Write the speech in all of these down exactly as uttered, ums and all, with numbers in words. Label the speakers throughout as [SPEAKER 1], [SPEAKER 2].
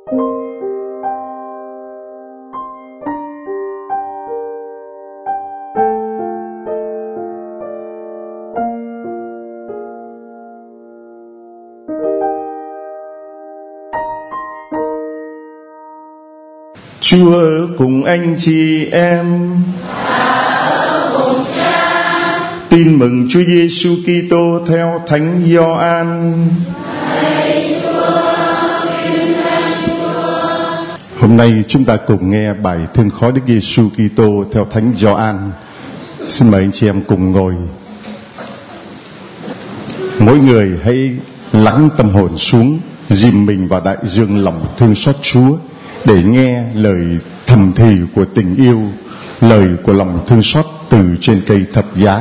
[SPEAKER 1] Chúa ở cùng anh chị em. Tin mừng Chúa Giêsu Kitô theo Thánh Gioan. Hôm nay chúng ta cùng nghe bài Thương khói Đức Giêsu Kitô theo Thánh Gioan. Xin mời anh chị em cùng ngồi. Mỗi người hãy lắng tâm hồn xuống, dìm mình vào đại dương lòng thương xót Chúa, để nghe lời thầm thì của tình yêu, lời của lòng thương xót từ trên cây thập giá.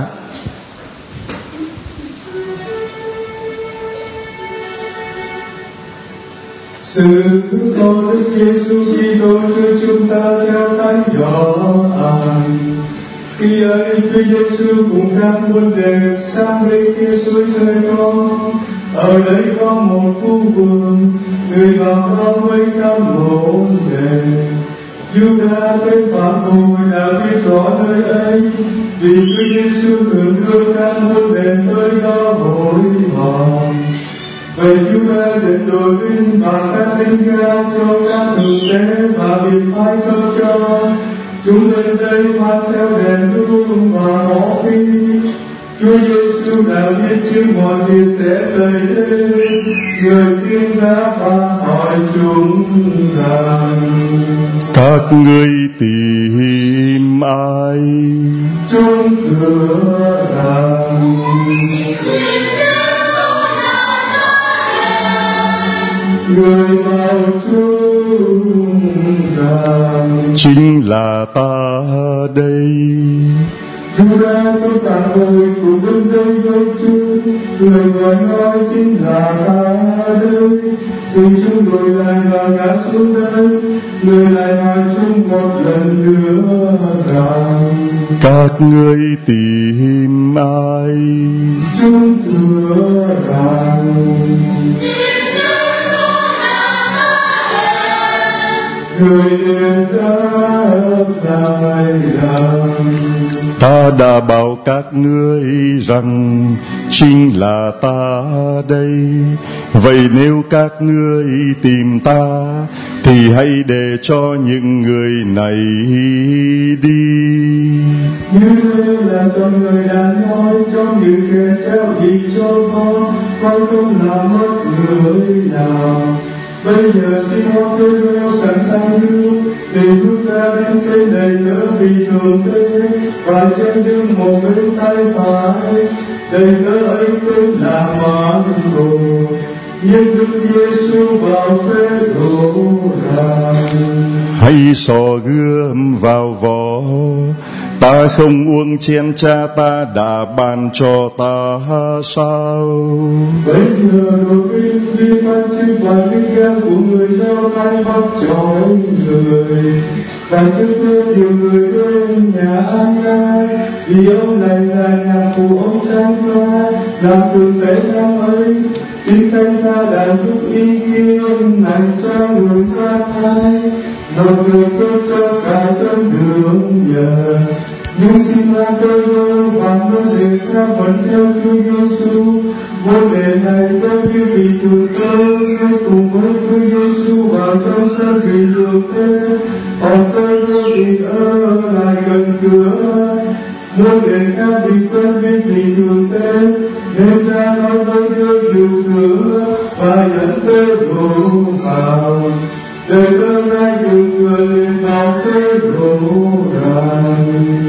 [SPEAKER 2] Sự con Đức Giêsu Kitô cho chúng ta theo Thánh Gioan. Khi ấy, Chúa Giêsu cùng các môn đệ sang bên kia suối Giê-con. Ở đấy có một khu vườn, người vào đó với các môn đệ. Giuđa tên phản bội đã biết rõ nơi ấy, vì Chúa Giêsu thường đưa các môn đệ tới đó hội họp. Vậy Giuđa định đội binh và các tên cao cho các đường tế và biệt phái cấp cho. Chúng lên đây mang theo đèn đuốc và ngõ phi. Chúa Giêsu đã biết trước mọi việc sẽ xảy đến. Người tiên đã và hỏi chúng rằng:
[SPEAKER 1] Các ngươi tìm ai?
[SPEAKER 2] Chúng thưa rằng: Người bảo chúng rằng:
[SPEAKER 1] Chính là ta đây.
[SPEAKER 2] Giuđa tôi phản bội cũng đứng đây với chúng. Người vừa nói chính là ta đây. Thì chúng đổi lại và ngã xuống đây. Người lại hỏi chúng một lần nữa rằng:
[SPEAKER 1] Các ngươi tìm ai?
[SPEAKER 2] Chúng thưa rằng: Người liền đáp lại rằng:
[SPEAKER 1] Ta đã bảo các ngươi rằng chính là ta đây. Vậy nếu các ngươi tìm ta, thì hãy để cho những người này đi.
[SPEAKER 2] Như thế là cho người đã nói trong những kẻ trao gì cho con, con không làm mất người nào. Bây giờ Simon Phêrô sẵn sàng hương, để rút ra bên cây đầy tớ vì thường thế, và trên lưng một bên tay phải, đầy tớ ấy tên là Marco. Nhưng Đức Giêsu bảo Phêrô rằng:
[SPEAKER 1] Hãy xỏ gươm vào vỏ. Ta không uống chén cha ta đã ban cho ta sao?
[SPEAKER 2] Bây giờ đội binh đi bắt chiếc và chiếc ghe của người Do Thái bắt trói người, và trước kia nhiều người đến nhà ăn nay, vì ông này là nhà của ông Tránh Pha, làm thường tế năm ấy. Chính Thánh Pha đã giúp ý kiến này cho người thoát thai, rồi người tốt cho cả chân đường nhờ. Nhưng Simon Phêrô và môn đệ khác vẫn theo Chúa Giêsu. Môn đệ này có biết vì chủ tớ cùng với Chúa Giêsu vào trong sân vì luộc thế, còn Phêrô thì ở lại gần cửa. Môn đệ khác vì quen biết vì chủ tế, nên ra nói với đứa điều cửa và dẫn Phêrô vào. Đời tớ ra dùng cửa liền bảo Phêrô rằng: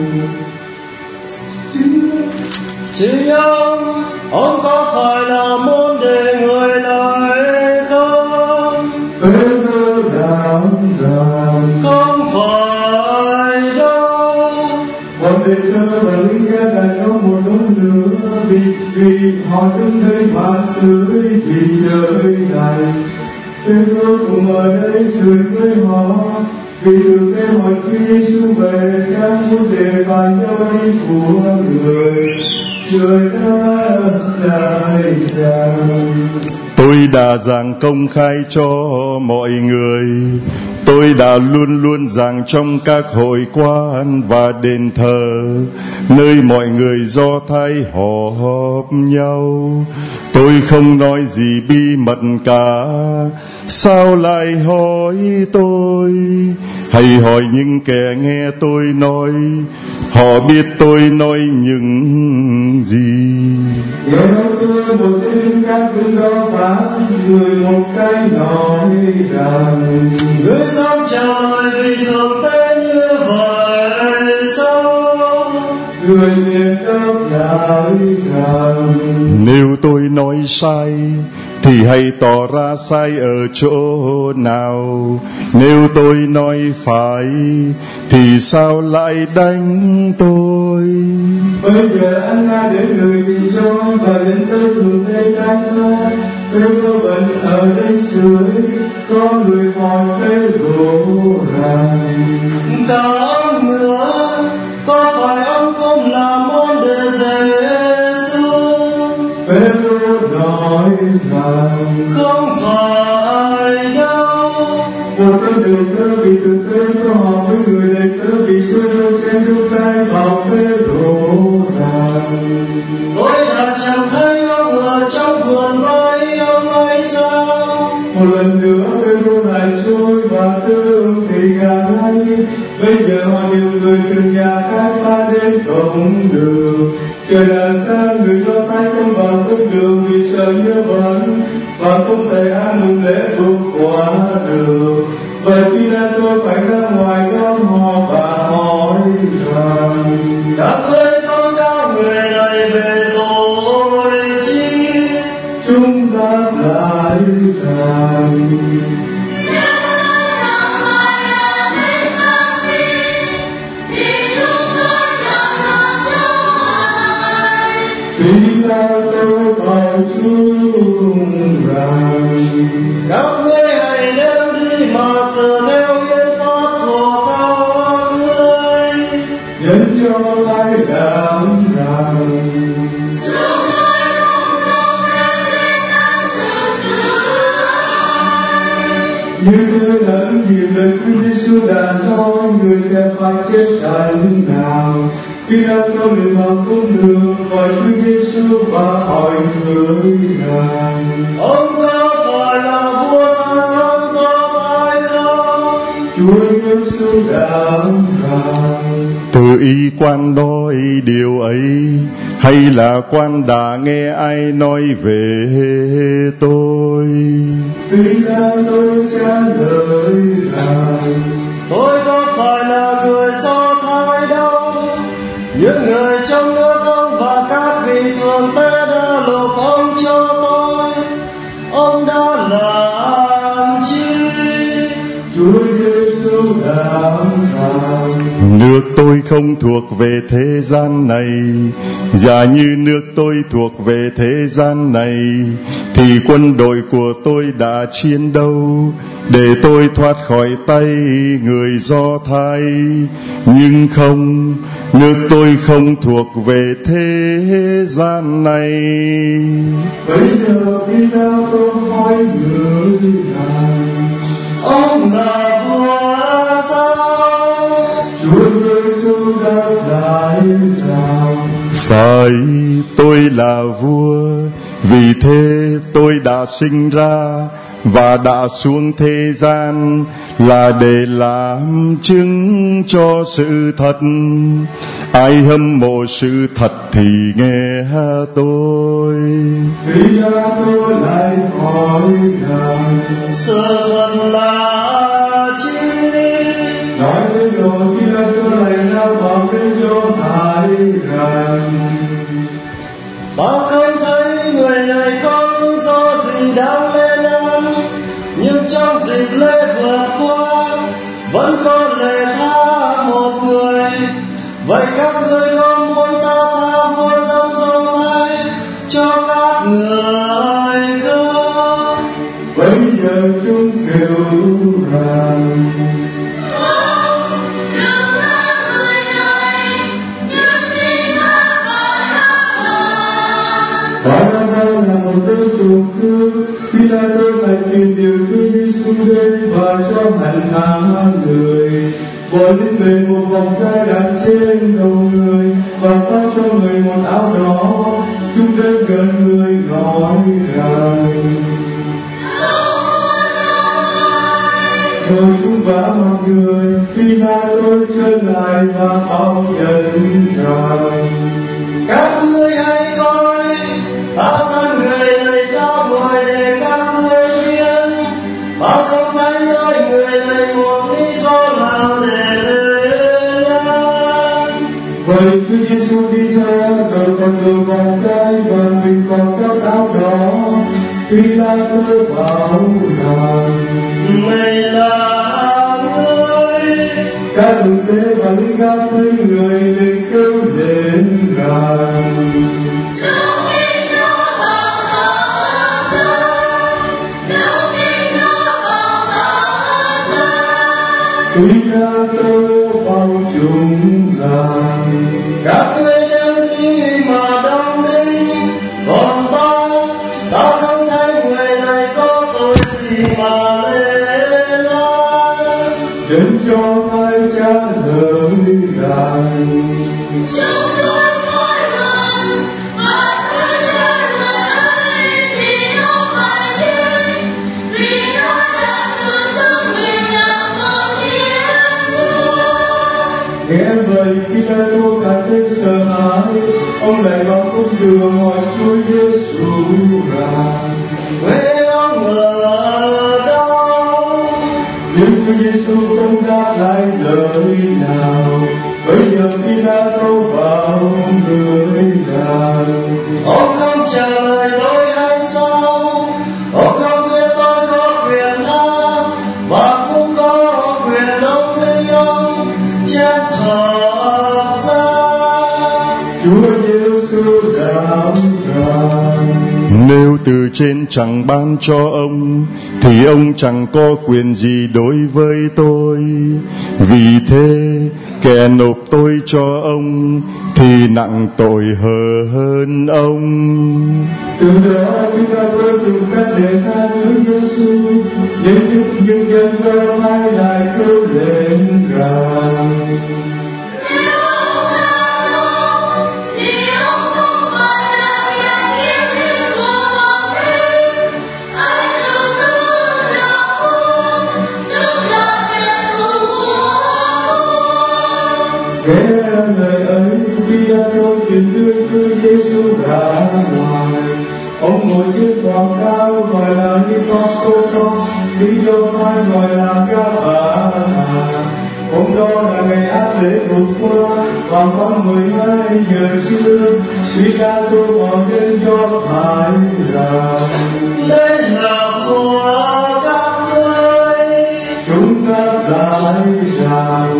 [SPEAKER 3] Chị ông, ông có phải là môn đệ người này không?
[SPEAKER 2] Phêrô đáp rằng:
[SPEAKER 3] Không phải đâu.
[SPEAKER 2] Bọn đệ tớ và lính gác đã có một đống lửa, vì vì họ đứng đây mà sưởi vì trời này. Phêrô cũng ở đây sưởi với họ. Vì từ thế hỏi Chúa Giêsu về các môn đệ và cho đi của người. Người đã lại rằng:
[SPEAKER 1] Tôi đã giảng công khai cho mọi người. Tôi đã luôn luôn giảng trong các hội quan và đền thờ, nơi mọi người Do Thái họp nhau. Tôi không nói gì bí mật cả. Sao lại hỏi tôi? Hãy hỏi những kẻ nghe tôi nói. Họ biết tôi nói những gì.
[SPEAKER 2] Nghe nói tôi một tên các đương cao phá, người một cái nói rằng
[SPEAKER 3] người dám trả lời vì thường tên như vậy sao?
[SPEAKER 2] Người miền đáp lại rằng
[SPEAKER 1] nếu tôi nói sai thì hãy tỏ ra sai ở chỗ nào. Nếu tôi nói phải thì sao lại đánh tôi?
[SPEAKER 2] Bây giờ anh ta đến người bị cho và đến tới thường tây Cai Pha. Phêrô có bệnh ở đây dưới, có người hỏi Phêrô rằng
[SPEAKER 3] cả ông nữa, có phải ông cũng là môn đệ Giê-xu?
[SPEAKER 2] Phêrô nói rằng
[SPEAKER 3] Không phải đâu.
[SPEAKER 2] một tên đệ tớ bị thực tế có họp với người đệ tớ bị Phêrô trên đưa tay vào Phêrô rằng
[SPEAKER 3] Tôi đã chẳng thấy ông ở trong vườn với ông ấy sao?
[SPEAKER 2] một lần nữa Phêrô lại trôi và tương thì gà ngay. Bây giờ họ điều người từ nhà Cai Pha đến cổng đường. Trời đã sáng, người Do Thái không vào cổng đường vì sợ nhớ bẩn và không thể ăn mừng lễ vượt qua đường. Vậy khi ra tôi phải ra ngoài đón họ và hỏi rằng
[SPEAKER 3] Các ngươi tố cáo người này về tội chi?
[SPEAKER 2] chúng đáp lại rằng vì là tôi bảo chúng rằng
[SPEAKER 3] Các ngươi hãy đem đi mà sửa theo hiến pháp của các ngươi.
[SPEAKER 2] dẫn cho tay đảm rằng như thế là ứng nghiệm lời Chúa Giêsu đã nói, người sẽ phải chết đằng nào. Khi đang tôi lên vào cung đường hỏi Chúa Giêsu và hỏi người rằng
[SPEAKER 3] Ông có phải là vua thằng ông Do Thái không?
[SPEAKER 2] Chúa Giêsu đáp rằng
[SPEAKER 1] Tự ý quan nói điều ấy, hay là quan đã nghe ai nói về tôi?
[SPEAKER 2] vì là tôi trả lời rằng
[SPEAKER 3] Tôi có phải là người Do Thái đâu. Những người trong nước ông và các vị thượng tế đã nộp ông cho tôi. Ông đã làm chi?
[SPEAKER 2] Chúa Giêsu đáp rằng
[SPEAKER 1] Nước tôi không thuộc về thế gian này. Giả như nước tôi thuộc về thế gian này thì quân đội của tôi đã chiến đấu để tôi thoát khỏi tay người Do Thái. Nhưng không, nước tôi không thuộc về thế gian này.
[SPEAKER 2] bây giờ khi ta tôi hỏi người rằng
[SPEAKER 3] Ông là vua sao?
[SPEAKER 2] Chúa Giêsu đáp lại rằng
[SPEAKER 1] Phải, tôi là vua, vì thế tôi đã sinh ra và đã xuống thế gian là để làm chứng cho sự thật. Ai hâm mộ sự thật thì nghe tôi.
[SPEAKER 2] vì là tôi lại hỏi rằng
[SPEAKER 3] Sự thật là chi?
[SPEAKER 2] nói đến rồi khi là tôi lại lao vào cái Do Thái rằng
[SPEAKER 3] Ta không thấy người này có lý do gì đáng lên án, nhưng trong dịp lễ vượt qua vẫn có lệ tha một người. Vậy các ngươi có muốn ta tha vua dân Do Thái cho các người không?
[SPEAKER 2] bây giờ chúng kêu Phi-la-tô lại tìm điều Chúa Giêsu đến và cho hành hạ người, bỏ lên về một vòng gai đặt trên đầu người và phát cho người một áo đỏ. Chúng đến gần người nói rằng: rồi chúng vả mặt người. Phi-la-tô trở lại và bảo nhận rằng:
[SPEAKER 3] các ngươi hãy coi, ta sai người này ra ngoài để các ngươi biết, ta không thấy nói người này một lý do nào để lên án.
[SPEAKER 2] Vậy Chúa Giêsu đi ra, đầu còn đường vòng gai và mình còn các áo đỏ. Phi-la-tô bảo rằng:
[SPEAKER 3] Này là ngươi.
[SPEAKER 2] các thượng tế và lính gác thấy người liền kêu lên rằng: Phi-la-tô bảo chúng rằng:
[SPEAKER 3] các ngươi đem đi mà đóng đinh, còn ta, ta không thấy người này có tội gì mà lên án.
[SPEAKER 2] Chân cho tay trả lời rằng:
[SPEAKER 4] chúng tôi mỗi lần mà tôi ra người ấy vì nó phải chết, vì nó đã tự sống mình là con Thiên Chúa.
[SPEAKER 2] Nghe vậy Phi-la-tô càng thêm sợ hãi, ông lại vào cung đường hỏi Chúa Giêsu rằng:
[SPEAKER 3] Vậy ông ở đâu?
[SPEAKER 2] nhưng Chúa Giêsu không đáp lại lời nào. Bây giờ Phi-la-tô bảo người rằng:
[SPEAKER 3] Ông không trả lời tôi hay sao? Ông không biết tôi có quyền tha và cũng có quyền đóng đinh ông, chết hợp ra.
[SPEAKER 2] Chúa Giêsu đáp rằng:
[SPEAKER 1] Nếu từ trên chẳng ban cho ông thì ông chẳng có quyền gì đối với tôi. Vì thế kẻ nộp tôi cho ông thì nặng tội hờ hơn ông.
[SPEAKER 2] Từ đó Phi-la-tô tìm cách để tha Chúa Giêsu, nhưng nhưng dân cho hai lại kêu lên rằng: nghe lời ấy, Phi-la-tô chuyển đưa Chúa Giêsu ra ngoài. Ông ngồi trên tòa cao gọi là Nicô-cô-tô, tiếng cho hai gọi là Ga-ba-thà. Hôm đó là ngày áp lễ vượt qua, vào khoảng mười hai giờ trưa. Phi-la-tô bỏ lên cho phải rằng:
[SPEAKER 3] Đây là của các ngươi.
[SPEAKER 2] chúng đáp lại rằng: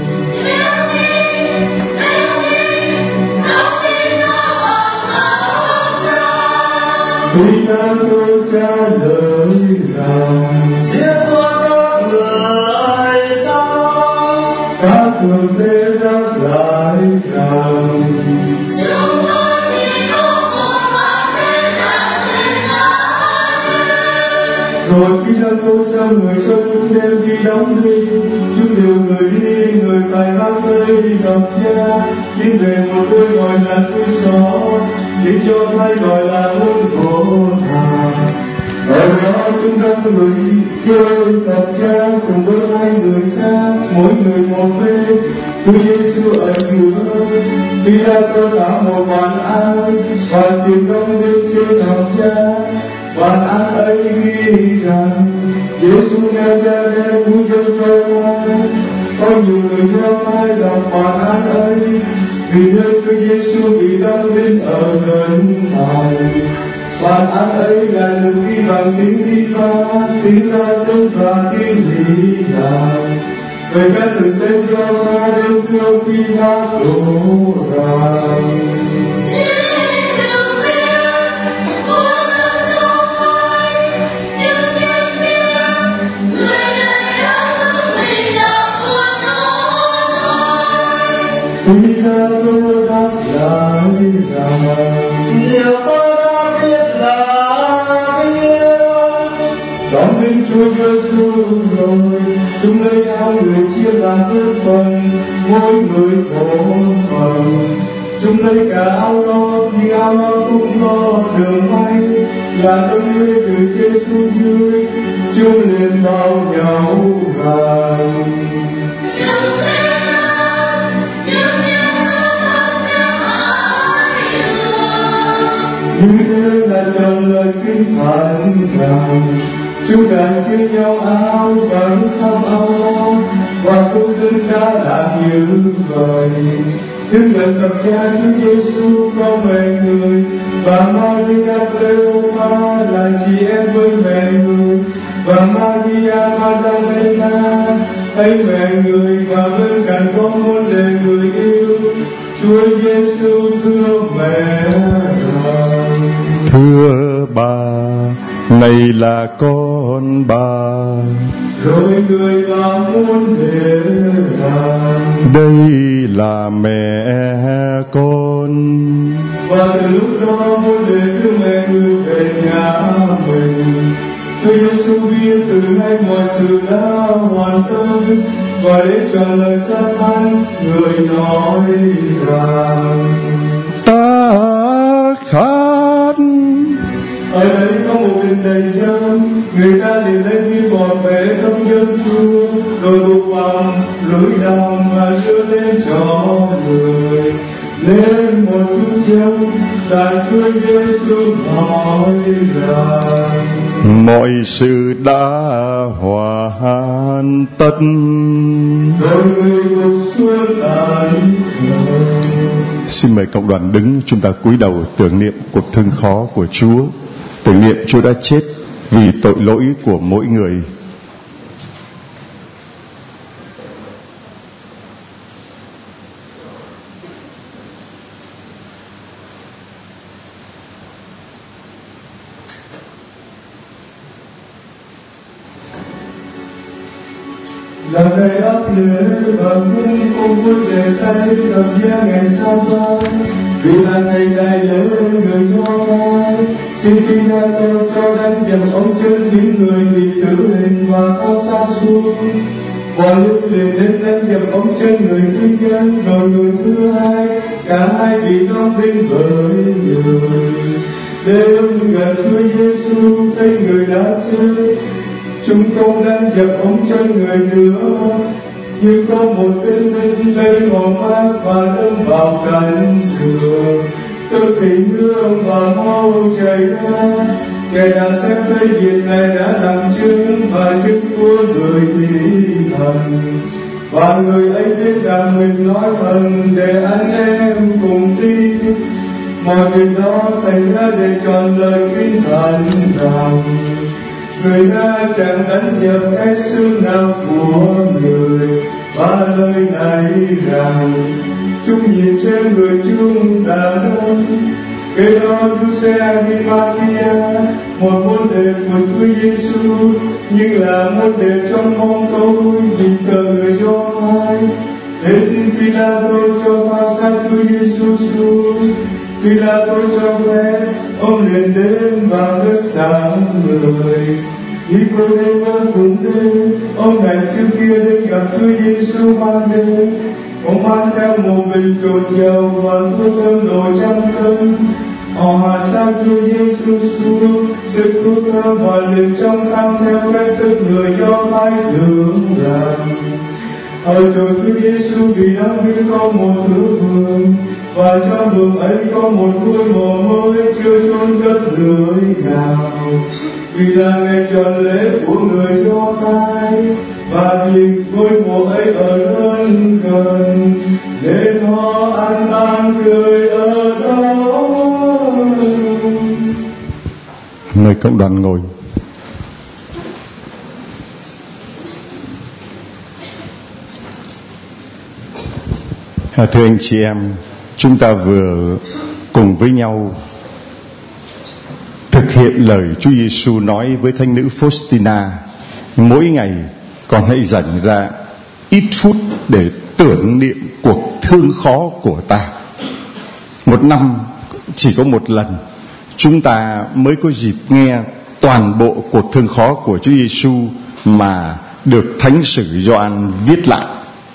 [SPEAKER 2] Phi-la-tô trả lời rằng:
[SPEAKER 3] Giết của các người sao?
[SPEAKER 2] các thượng tế đáp lại rằng:
[SPEAKER 4] chúng tôi chỉ có một bản thân đã sinh ra.
[SPEAKER 2] rồi Phi-la-tô cho người cho chúng đem đi đóng đinh. Chúng điều người đi, người phải mang tới đi gặp cha. Chính về một nơi gọi là Quy Xó, tiếng cho thay gọi là Hôn Cổ Thà. Ở đó chúng đông người đi chơi gặp cha cùng với hai người khác, mỗi người một bên. Chúa Giêsu ở giữa. Phi-la-tô đã một bàn ăn và tìm đông đinh trên thập cha. Bàn ăn ấy ghi rằng: Giêsu Nazareth vua dân cho ta. Có nhiều người theo ai đọc bàn ăn ấy, vì nơi Chúa Giêsu bị đóng đinh ở gần thành. Bàn ăn ấy là được ghi bằng tiếng Hy-va, tiếng La-tinh và tiếng Hy Lạp. Về các từ tên cho ta đến thưa Phi-la-tô rằng: Phi-la-tô đáp lại rằng:
[SPEAKER 3] Điều tôi đã biết là biết,
[SPEAKER 2] Chúa Giêsu rồi, chúng lấy áo người chia làm đơn phần, mỗi người một phần. Chúng lấy cả áo đó, nhưng áo đó cũng có đường may, là đấng nuôi từ trên xuống dưới, chúng liền bao nhau vàng. Như thế là trong lời kinh thánh rằng, chúng đã chia nhau áo và nước thăm áo đó, và cũng đứng đã làm như vậy. Đứng gần gặp cha Chúa Giêsu có mẹ người, và Maria Cleopa là chị em với mẹ người, và Maria Magdalena thấy mẹ người, và bên cạnh có môn đệ người yêu. Chúa Giêsu thưa mẹ rằng:
[SPEAKER 1] Thưa bà, này là con bà.
[SPEAKER 2] Rồi người và môn đệ rằng:
[SPEAKER 1] Đây là mẹ con.
[SPEAKER 2] Và từ lúc đó môn đệ đưa mẹ người về nhà mình. Chúa Giêsu biết từ nay mọi sự đã hoàn tất, và để trọn lời xác thánh, người nói rằng:
[SPEAKER 1] Ta khát.
[SPEAKER 2] Ở đây có một bình đầy dâm, người ta liền lấy viên bọt bể thấm dâm chua, rồi buộc bằng lưỡi đàm và đưa lên cho người. Lên một chút dâm, Đại Chúa Giêsu nói rằng:
[SPEAKER 1] Mọi sự đã hoàn tất.
[SPEAKER 2] Rồi người gục xuống tàn.
[SPEAKER 1] Xin mời cộng đoàn đứng, chúng ta cúi đầu tưởng niệm cuộc thương khó của Chúa, tưởng niệm Chúa đã chết vì tội lỗi của mỗi người.
[SPEAKER 2] Là ngày ấp lễ và cũng không muốn để xa đến gặp gia ngày sau đó, vì là ngày đại lễ người Do Thái. Xin Phi-la-tô cho đánh dập ống chân những người bị tử hình và áp sát xuống. Và lúc liền đến đánh dập ống chân người thiên nhân, rồi người thứ hai, cả hai bị đóng đinh bởi người. Đến gần Chúa Giêsu thấy người đã chết, chúng không đang dập ống chân người nữa, như có một tên lính lấy hòn mát và đâm vào cánh sườn. Tức thì nước và máu chảy ra. Kẻ đã xem thấy việc này đã làm chứng, và chứng của người thi thần. Và người ấy biết rằng mình nói thần để anh em cùng tin. Mọi việc đó xảy ra để tròn lời kinh thánh rằng: Người ta chẳng đánh dập cái xương nào của người. Và lời này rằng: Chúng nhìn xem người chúng đã đâm. Kế đó Giuse Arimathea, một môn đệ của Chúa Giêsu, nhưng là môn đệ trong mong tôi, vì sợ người Do Thái. Thế xin Phi-la-tô cho tha xác Chúa Giêsu xuống. Phi-la-tô cho phép, ông liền đến và cất sáng người. Nicôdêm cũng đến, ông này trước kia đến gặp Chúa Giêsu ban đêm. Ông mang theo một bình trộn dầu và thuốc thơm đồ trăm cân. Họ hạ sang Chúa Giêsu xuống, sự thuốc thơm và liền trong khăn theo cách thức người Do Thái thường làm. Ở chỗ Chúa Giêsu bị đóng đinh có một thửa vườn, và trong vườn ấy có một ngôi mộ mới chưa chôn cất lưỡi nào. Vì là ngày tròn lễ của người Do Thái, và vì ngôi mộ ấy ở rất gần, nên họ an táng người ở đó.
[SPEAKER 1] Mời cộng đoàn ngồi. Thưa anh chị em, chúng ta vừa cùng với nhau thực hiện lời Chúa Giêsu nói với thánh nữ Faustina: mỗi ngày con hãy dành ra ít phút để tưởng niệm cuộc thương khó của ta. Một năm chỉ có một lần chúng ta mới có dịp nghe toàn bộ cuộc thương khó của Chúa Giêsu mà được Thánh sử Gioan viết lại.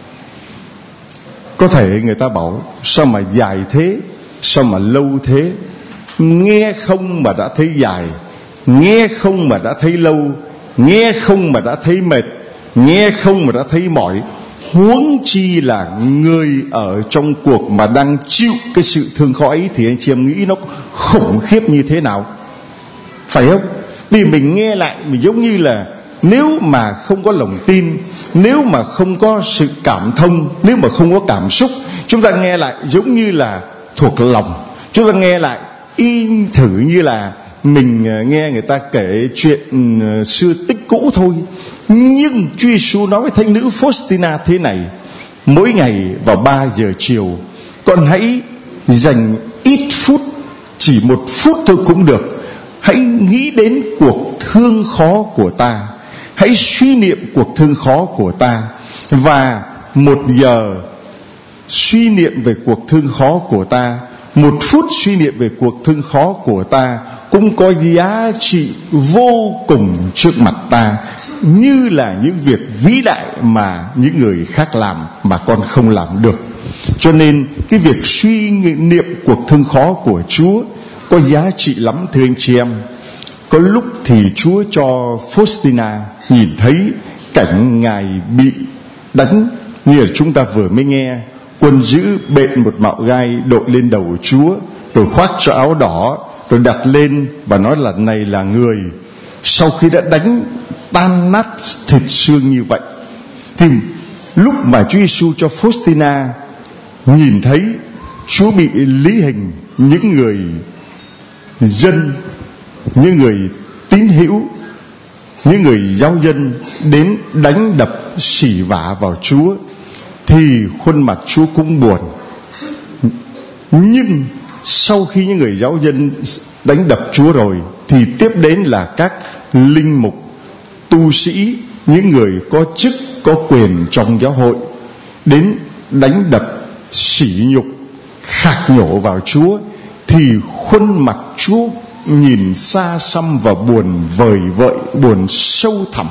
[SPEAKER 1] Có thể người ta bảo sao mà dài thế, sao mà lâu thế, nghe không mà đã thấy dài, nghe không mà đã thấy lâu, nghe không mà đã thấy mệt, nghe không mà đã thấy mỏi, huống chi là người ở trong cuộc mà đang chịu cái sự thương khó ấy, thì anh chị em nghĩ nó khủng khiếp như thế nào, phải không? Vì mình nghe lại mình giống như là nếu mà không có lòng tin, nếu mà không có sự cảm thông, nếu mà không có cảm xúc, chúng ta nghe lại giống như là thuộc lòng. Chúng ta nghe lại y thử như là mình nghe người ta kể chuyện xưa tích cũ thôi. Nhưng Chúa Giêsu nói với thánh nữ Faustina thế này: mỗi ngày vào ba giờ chiều, con hãy dành ít phút, chỉ một phút thôi cũng được, hãy nghĩ đến cuộc thương khó của ta, hãy suy niệm cuộc thương khó của ta. Và một giờ suy niệm về cuộc thương khó của ta, một phút suy niệm về cuộc thương khó của ta cũng có giá trị vô cùng trước mặt ta, như là những việc vĩ đại mà những người khác làm mà con không làm được. Cho nên cái việc suy niệm cuộc thương khó của Chúa có giá trị lắm, thưa anh chị em. Có lúc thì Chúa cho Faustina nhìn thấy cảnh Ngài bị đánh, như là chúng ta vừa mới nghe. Quân giữ bện một mạo gai đội lên đầu Chúa, rồi khoác cho áo đỏ, rồi đặt lên và nói là này là người. Sau khi đã đánh tan nát thịt xương như vậy, thì lúc mà Chúa Giêsu cho Faustina nhìn thấy Chúa bị lý hình, những người dân, những người tín hữu, những người giáo dân đến đánh đập xỉ vả vào Chúa, thì khuôn mặt Chúa cũng buồn. Nhưng sau khi những người giáo dân đánh đập Chúa rồi, thì tiếp đến là các linh mục, tu sĩ, những người có chức có quyền trong giáo hội đến đánh đập sỉ nhục, khạc nhổ vào Chúa. Thì khuôn mặt Chúa nhìn xa xăm và buồn vời vợi, buồn sâu thẳm.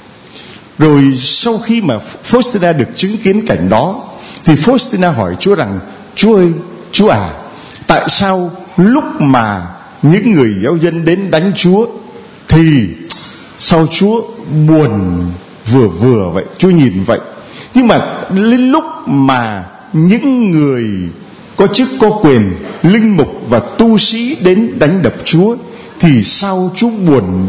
[SPEAKER 1] Rồi sau khi mà Faustina được chứng kiến cảnh đó, thì Faustina hỏi Chúa rằng: Chúa ơi, Chúa à, tại sao lúc mà những người giáo dân đến đánh Chúa thì sao Chúa buồn vừa vừa vậy? Chúa nhìn vậy, nhưng mà đến lúc mà những người có chức có quyền, linh mục và tu sĩ đến đánh đập Chúa thì sao Chúa buồn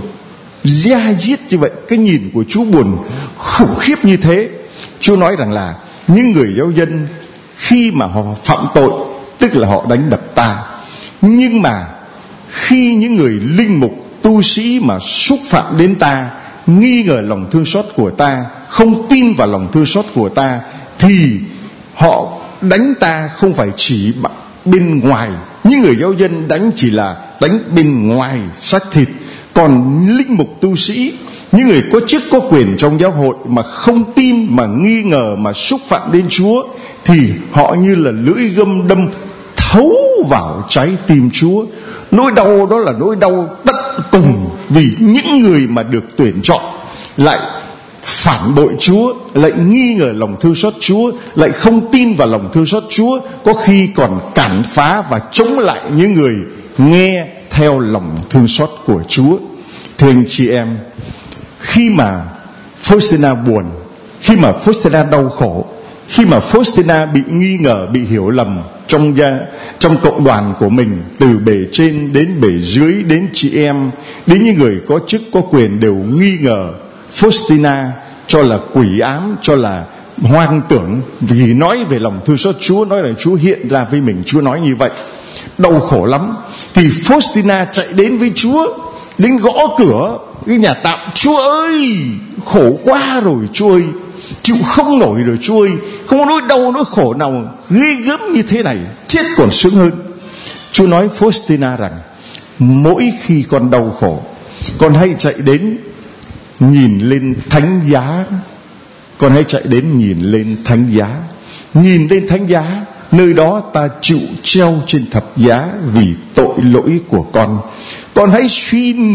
[SPEAKER 1] da diết như vậy? Cái nhìn của Chúa buồn khủng khiếp như thế. Chúa nói rằng là những người giáo dân khi mà họ phạm tội, tức là họ đánh đập ta, nhưng mà khi những người linh mục tu sĩ mà xúc phạm đến ta, nghi ngờ lòng thương xót của ta, không tin vào lòng thương xót của ta, thì họ đánh ta không phải chỉ bên ngoài. Những người giáo dân đánh chỉ là đánh bên ngoài xác thịt, còn linh mục tu sĩ, những người có chức có quyền trong giáo hội mà không tin, mà nghi ngờ, mà xúc phạm đến Chúa, thì họ như là lưỡi gươm đâm thấu vào trái tim Chúa. Nỗi đau đó là nỗi đau tận cùng, vì những người mà được tuyển chọn lại phản bội Chúa, lại nghi ngờ lòng thương xót Chúa, lại không tin vào lòng thương xót Chúa, có khi còn cản phá và chống lại những người nghe theo lòng thương xót của Chúa. Thưa anh chị em, khi mà Faustina buồn, khi mà Faustina đau khổ, khi mà Faustina bị nghi ngờ, bị hiểu lầm trong gia, trong cộng đoàn của mình, từ bề trên đến bề dưới, đến chị em, đến những người có chức có quyền đều nghi ngờ Faustina, cho là quỷ ám, cho là hoang tưởng, vì nói về lòng thương xót Chúa, nói rằng Chúa hiện ra với mình. Chúa nói như vậy, đau khổ lắm. Thì Faustina chạy đến với Chúa, đến gõ cửa cái nhà tạm: Chúa ơi, khổ quá rồi Chúa ơi, chịu không nổi rồi Chúa ơi, không có nỗi đau nỗi khổ nào ghê gớm như thế này, chết còn sướng hơn. Chúa nói Faustina rằng: mỗi khi con đau khổ, con hãy chạy đến nhìn lên thánh giá, con hãy chạy đến nhìn lên thánh giá, nhìn lên thánh giá, nơi đó ta chịu treo trên thập giá vì tội lỗi của con. Con hãy suy niệm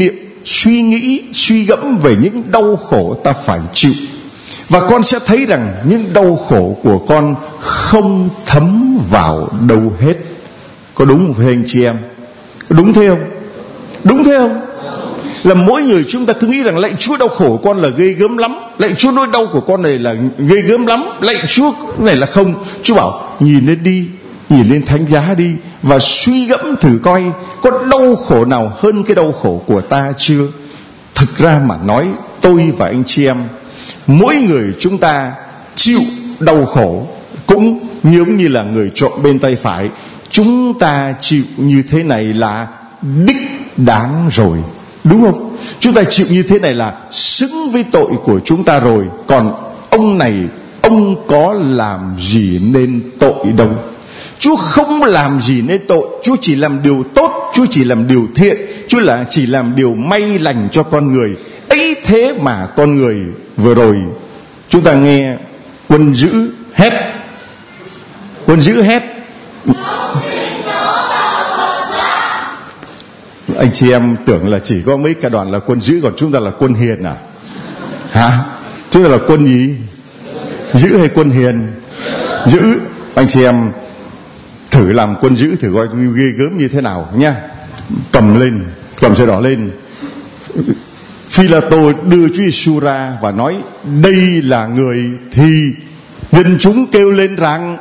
[SPEAKER 1] suy nghĩ, suy gẫm về những đau khổ ta phải chịu. Và con sẽ thấy rằng những đau khổ của con không thấm vào đâu hết. Có đúng không anh chị em? Đúng thế không? Đúng thế không? Là mỗi người chúng ta cứ nghĩ rằng lạy Chúa, đau khổ của con là ghê gớm lắm, lạy Chúa, nỗi đau của con này là ghê gớm lắm, lạy Chúa này là không. Chúa bảo nhìn lên đi, nhìn lên thánh giá đi, và suy gẫm thử coi có đau khổ nào hơn cái đau khổ của ta chưa. Thực ra mà nói, tôi và anh chị em, mỗi người chúng ta chịu đau khổ cũng giống như là người trộm bên tay phải. Chúng ta chịu như thế này là đích đáng rồi, đúng không? Chúng ta chịu như thế này là xứng với tội của chúng ta rồi. Còn ông này, ông có làm gì nên tội đâu. Chúa không làm gì nên tội. Chúa chỉ làm điều tốt, Chúa chỉ làm điều thiện, Chúa là chỉ làm điều may lành cho con người. Ấy thế mà con người, vừa rồi chúng ta nghe quân dữ hét, quân dữ hét. Anh chị em tưởng là chỉ có mấy cả đoàn là quân dữ, còn chúng ta là quân hiền à? Hả? Chúng ta là quân gì? Dữ hay quân hiền? Dữ. Anh chị em thử làm quân dữ thử coi ghê gớm như thế nào nha. Cầm lên, cầm sợi đỏ lên. Phi-la-tô đưa Chúa Giêsu ra và nói đây là người, thì dân chúng kêu lên rằng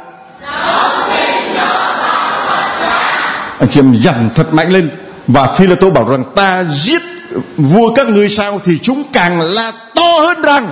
[SPEAKER 1] anh chị em dằn thật mạnh lên. Và Phi-la-tô bảo rằng ta giết vua các ngươi sao? Thì chúng càng la to hơn rằng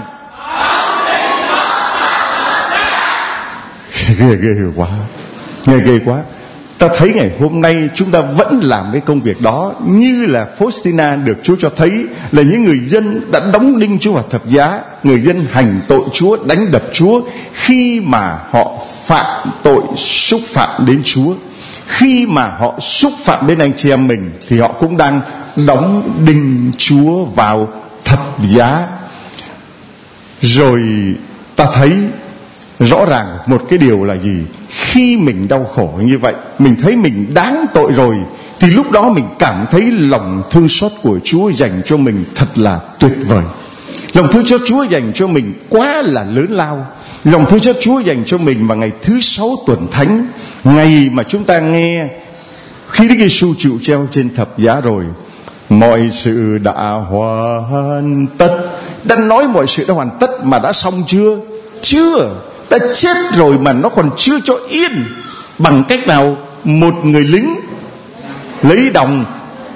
[SPEAKER 1] ghê ghê quá, nghe ghê quá. Ta thấy ngày hôm nay chúng ta vẫn làm cái công việc đó, như là Faustina được Chúa cho thấy là những người dân đã đóng đinh Chúa vào thập giá, người dân hành tội Chúa, đánh đập Chúa khi mà họ phạm tội xúc phạm đến Chúa. Khi mà họ xúc phạm đến anh chị em mình thì họ cũng đang đóng đinh Chúa vào thập giá. Rồi ta thấy rõ ràng một cái điều là gì? Khi mình đau khổ như vậy, mình thấy mình đáng tội rồi, thì lúc đó mình cảm thấy lòng thương xót của Chúa dành cho mình thật là tuyệt vời. Lòng thương xót Chúa dành cho mình quá là lớn lao. Lòng thương xót Chúa dành cho mình vào ngày thứ sáu tuần thánh, ngày mà chúng ta nghe khi Đức Giêsu chịu treo trên thập giá rồi, mọi sự đã hoàn tất. Đã nói mọi sự đã hoàn tất mà đã xong chưa? Chưa. Đã chết rồi mà nó còn chưa cho yên. Bằng cách nào? Một người lính lấy đồng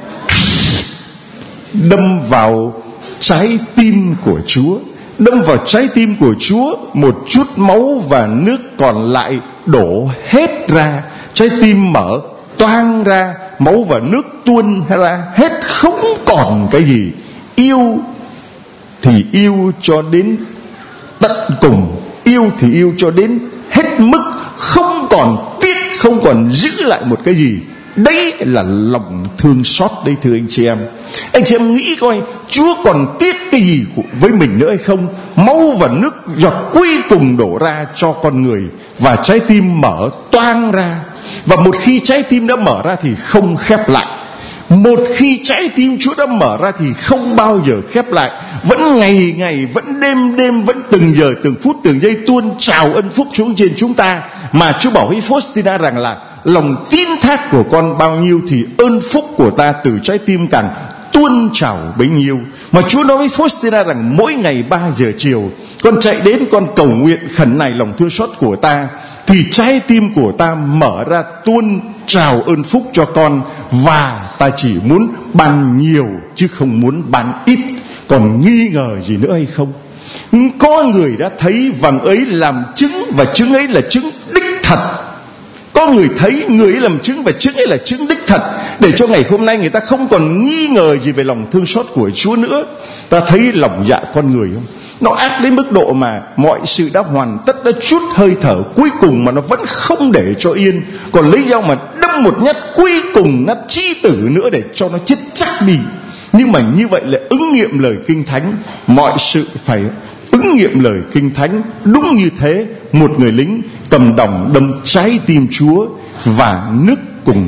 [SPEAKER 1] đâm vào trái tim của Chúa. Đâm vào trái tim của Chúa, một chút máu và nước còn lại đổ hết ra. Trái tim mở toang ra, máu và nước tuôn ra hết, không còn cái gì. Yêu thì yêu cho đến tận cùng, yêu thì yêu cho đến hết mức, không còn tiếc, không còn giữ lại một cái gì. Đấy là lòng thương xót đấy, thưa anh chị em. Anh chị em nghĩ coi, Chúa còn tiếc cái gì với mình nữa hay không? Máu và nước giọt cuối cùng đổ ra cho con người, và trái tim mở toang ra. Và một khi trái tim đã mở ra thì không khép lại. Một khi trái tim Chúa đã mở ra thì không bao giờ khép lại. Vẫn ngày ngày, vẫn đêm đêm, vẫn từng giờ, từng phút, từng giây tuôn trào ân phúc xuống trên chúng ta. Mà Chúa bảo với Faustina rằng là lòng tin thác của con bao nhiêu thì ơn phúc của ta từ trái tim càng tuôn trào bấy nhiêu. Mà Chúa nói với Faustina rằng mỗi ngày ba giờ chiều con chạy đến, con cầu nguyện khẩn nài lòng thương xót của ta, thì trái tim của ta mở ra tuôn trào ơn phúc cho con. Và ta chỉ muốn ban nhiều chứ không muốn ban ít. Còn nghi ngờ gì nữa hay không? Có người đã thấy vầng ấy làm chứng, và chứng ấy là chứng đích thật. Có người thấy người ấy làm chứng, và chứng ấy là chứng đích thật, để cho ngày hôm nay người ta không còn nghi ngờ gì về lòng thương xót của Chúa nữa. Ta thấy lòng dạ con người không? Nó ác đến mức độ mà mọi sự đã hoàn tất, đã chút hơi thở cuối cùng mà nó vẫn không để cho yên, còn lấy dao mà đâm một nhát cuối cùng, nhát chí tử nữa để cho nó chết chắc đi. Nhưng mà như vậy là ứng nghiệm lời Kinh Thánh. Mọi sự phải ứng nghiệm lời Kinh Thánh. Đúng như thế, một người lính cầm đồng đâm trái tim Chúa, và nước cùng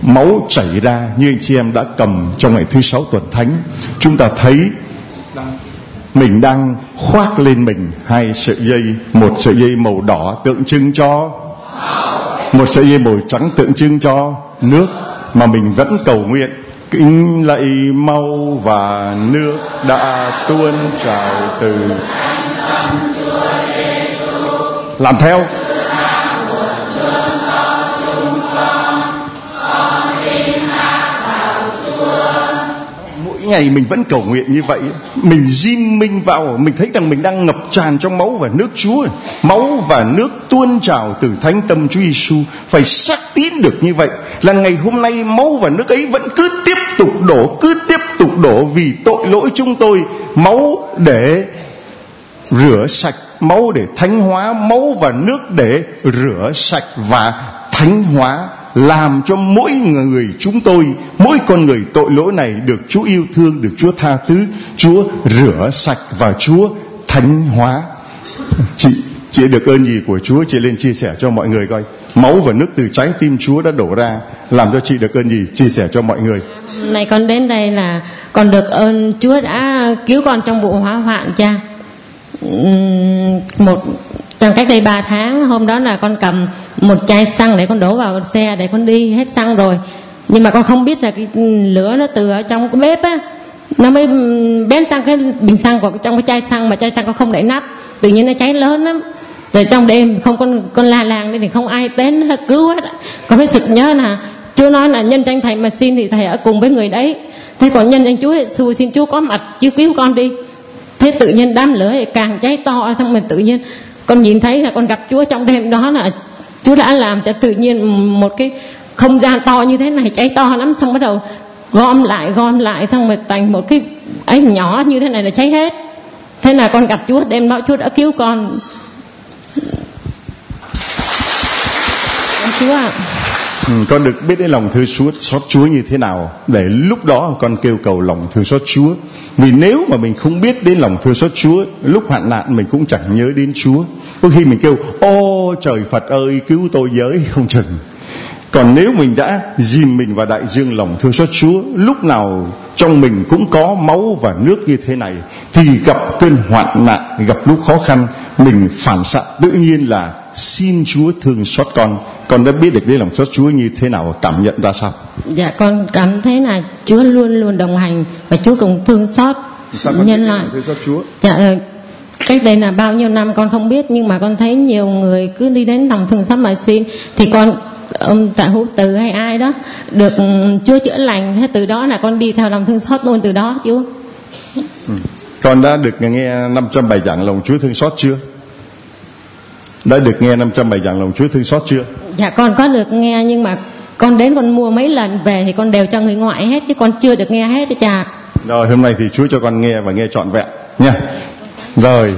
[SPEAKER 1] máu chảy ra như anh chị em đã cầm trong ngày thứ sáu tuần thánh. Chúng ta thấy mình đang khoác lên mình hai sợi dây, một sợi dây màu đỏ tượng trưng cho, một sợi dây màu trắng tượng trưng cho nước, mà mình vẫn cầu nguyện: kính lạy máu và nước đã tuôn trào từ. Làm theo. Mỗi ngày mình vẫn cầu nguyện như vậy, mình rim minh vào, mình thấy rằng mình đang ngập tràn trong máu và nước Chúa. Máu và nước tuôn trào từ thánh tâm Chúa Giêsu. Phải xác tín được như vậy, là ngày hôm nay máu và nước ấy vẫn cứ tiếp tục đổ, cứ tiếp tục đổ vì tội lỗi chúng tôi. Máu để rửa sạch, máu để thánh hóa, máu và nước để rửa sạch và thánh hóa, làm cho mỗi người chúng tôi, mỗi con người tội lỗi này được Chúa yêu thương, được Chúa tha thứ, Chúa rửa sạch và Chúa thánh hóa. Chị chị được ơn gì của Chúa? Chị lên chia sẻ cho mọi người coi. Máu và nước từ trái tim Chúa đã đổ ra, làm cho chị được ơn gì? Chia sẻ cho mọi người.
[SPEAKER 5] Hôm nay con đến đây là con được ơn Chúa đã cứu con trong vụ hỏa hoạn cha. Một trong cách đây ba tháng, hôm đó là con cầm một chai xăng để con đổ vào xe để con đi, hết xăng rồi, nhưng mà con không biết là cái lửa nó từ ở trong cái bếp á, nó mới bén sang cái bình xăng của trong cái chai xăng, mà chai xăng con không đậy nắp, tự nhiên nó cháy lớn lắm. Rồi trong đêm không con con la làng nên thì không ai đến cứu hết. Con mới sực nhớ là Chúa nói là nhân danh thầy mà xin thì thầy ở cùng với người đấy. Thế còn nhân danh Chúa Giêsu xin Chúa có mặt Chúa cứu con đi. Thế tự nhiên đám lửa thì càng cháy to, xong mình tự nhiên con nhìn thấy là con gặp Chúa trong đêm đó, là Chúa đã làm cho tự nhiên một cái không gian to như thế này cháy to lắm, xong bắt đầu gom lại gom lại xong rồi thành một cái ấy nhỏ như thế này là cháy hết. Thế là con gặp Chúa đêm đó, Chúa đã cứu con. Chúa ạ.
[SPEAKER 1] Ừ, con được biết đến lòng thương xót Chúa như thế nào, để lúc đó con kêu cầu lòng thương xót Chúa. Vì nếu mà mình không biết đến lòng thương xót Chúa, lúc hoạn nạn mình cũng chẳng nhớ đến Chúa. Có khi mình kêu ô trời Phật ơi cứu tôi với, không chừng. Còn nếu mình đã dìm mình vào đại dương lòng thương xót Chúa, lúc nào trong mình cũng có máu và nước như thế này, thì gặp cơn hoạn nạn, gặp lúc khó khăn, mình phản xạ tự nhiên là xin Chúa thương xót con. Con đã biết được đến lòng xót Chúa như thế nào, cảm nhận ra sao?
[SPEAKER 5] Dạ con cảm thấy là Chúa luôn luôn đồng hành và Chúa cũng thương xót nhân loại.
[SPEAKER 1] Thương xót Chúa?
[SPEAKER 5] Dạ cách đây là bao nhiêu năm con không biết, nhưng mà con thấy nhiều người cứ đi đến lòng thương xót mà xin, thì con ông tại Hữu Từ hay ai đó được Chúa chữa lành. Thế từ đó là con đi theo lòng thương xót luôn từ đó Chúa.
[SPEAKER 1] Ừ. Con đã được nghe năm trăm bài giảng lòng Chúa thương xót chưa? Đã được nghe năm trăm bài giảng lòng Chúa thương xót chưa?
[SPEAKER 5] Dạ con có được nghe, nhưng mà con đến con mua mấy lần về thì con đều cho người ngoại hết, chứ con chưa được nghe hết đấy cha.
[SPEAKER 1] Rồi hôm nay thì Chúa cho con nghe và nghe trọn vẹn nha. Rồi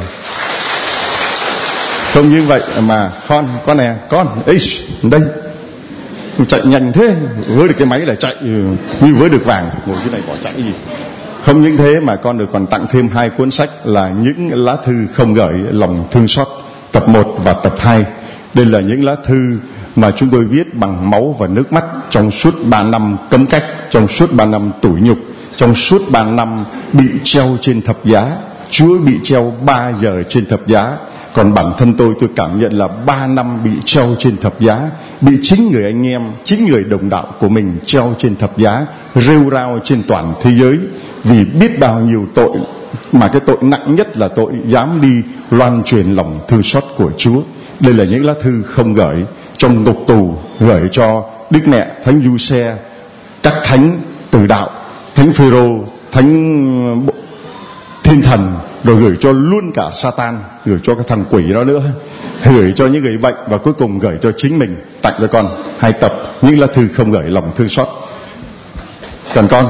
[SPEAKER 1] không như vậy mà con con nè con ấy đây chạy nhanh thế, với được cái máy là chạy như với được vàng, ngồi cái này bỏ chạy gì. Không những thế mà con được còn tặng thêm hai cuốn sách là những lá thư không gửi lòng thương xót, tập một và tập hai. Đây là những lá thư mà chúng tôi viết bằng máu và nước mắt trong suốt ba năm cấm cách, trong suốt ba năm tủi nhục, trong suốt ba năm bị treo trên thập giá. Chúa bị treo ba giờ trên thập giá. Còn bản thân tôi tôi cảm nhận là ba năm bị treo trên thập giá, bị chính người anh em, chính người đồng đạo của mình treo trên thập giá, rêu rao trên toàn thế giới, vì biết bao nhiêu tội, mà cái tội nặng nhất là tội dám đi loan truyền lòng thương xót của Chúa. Đây là những lá thư không gửi trong ngục tù, gửi cho Đức Mẹ, Thánh Giuse, các thánh tử đạo, Thánh Phêrô, Thánh Thiên Thần, rồi gửi cho luôn cả Satan, gửi cho cái thằng quỷ đó nữa, gửi cho những người bệnh, và cuối cùng gửi cho chính mình. Tặng cho con hai tập những lá thư không gửi lòng thương xót. Còn con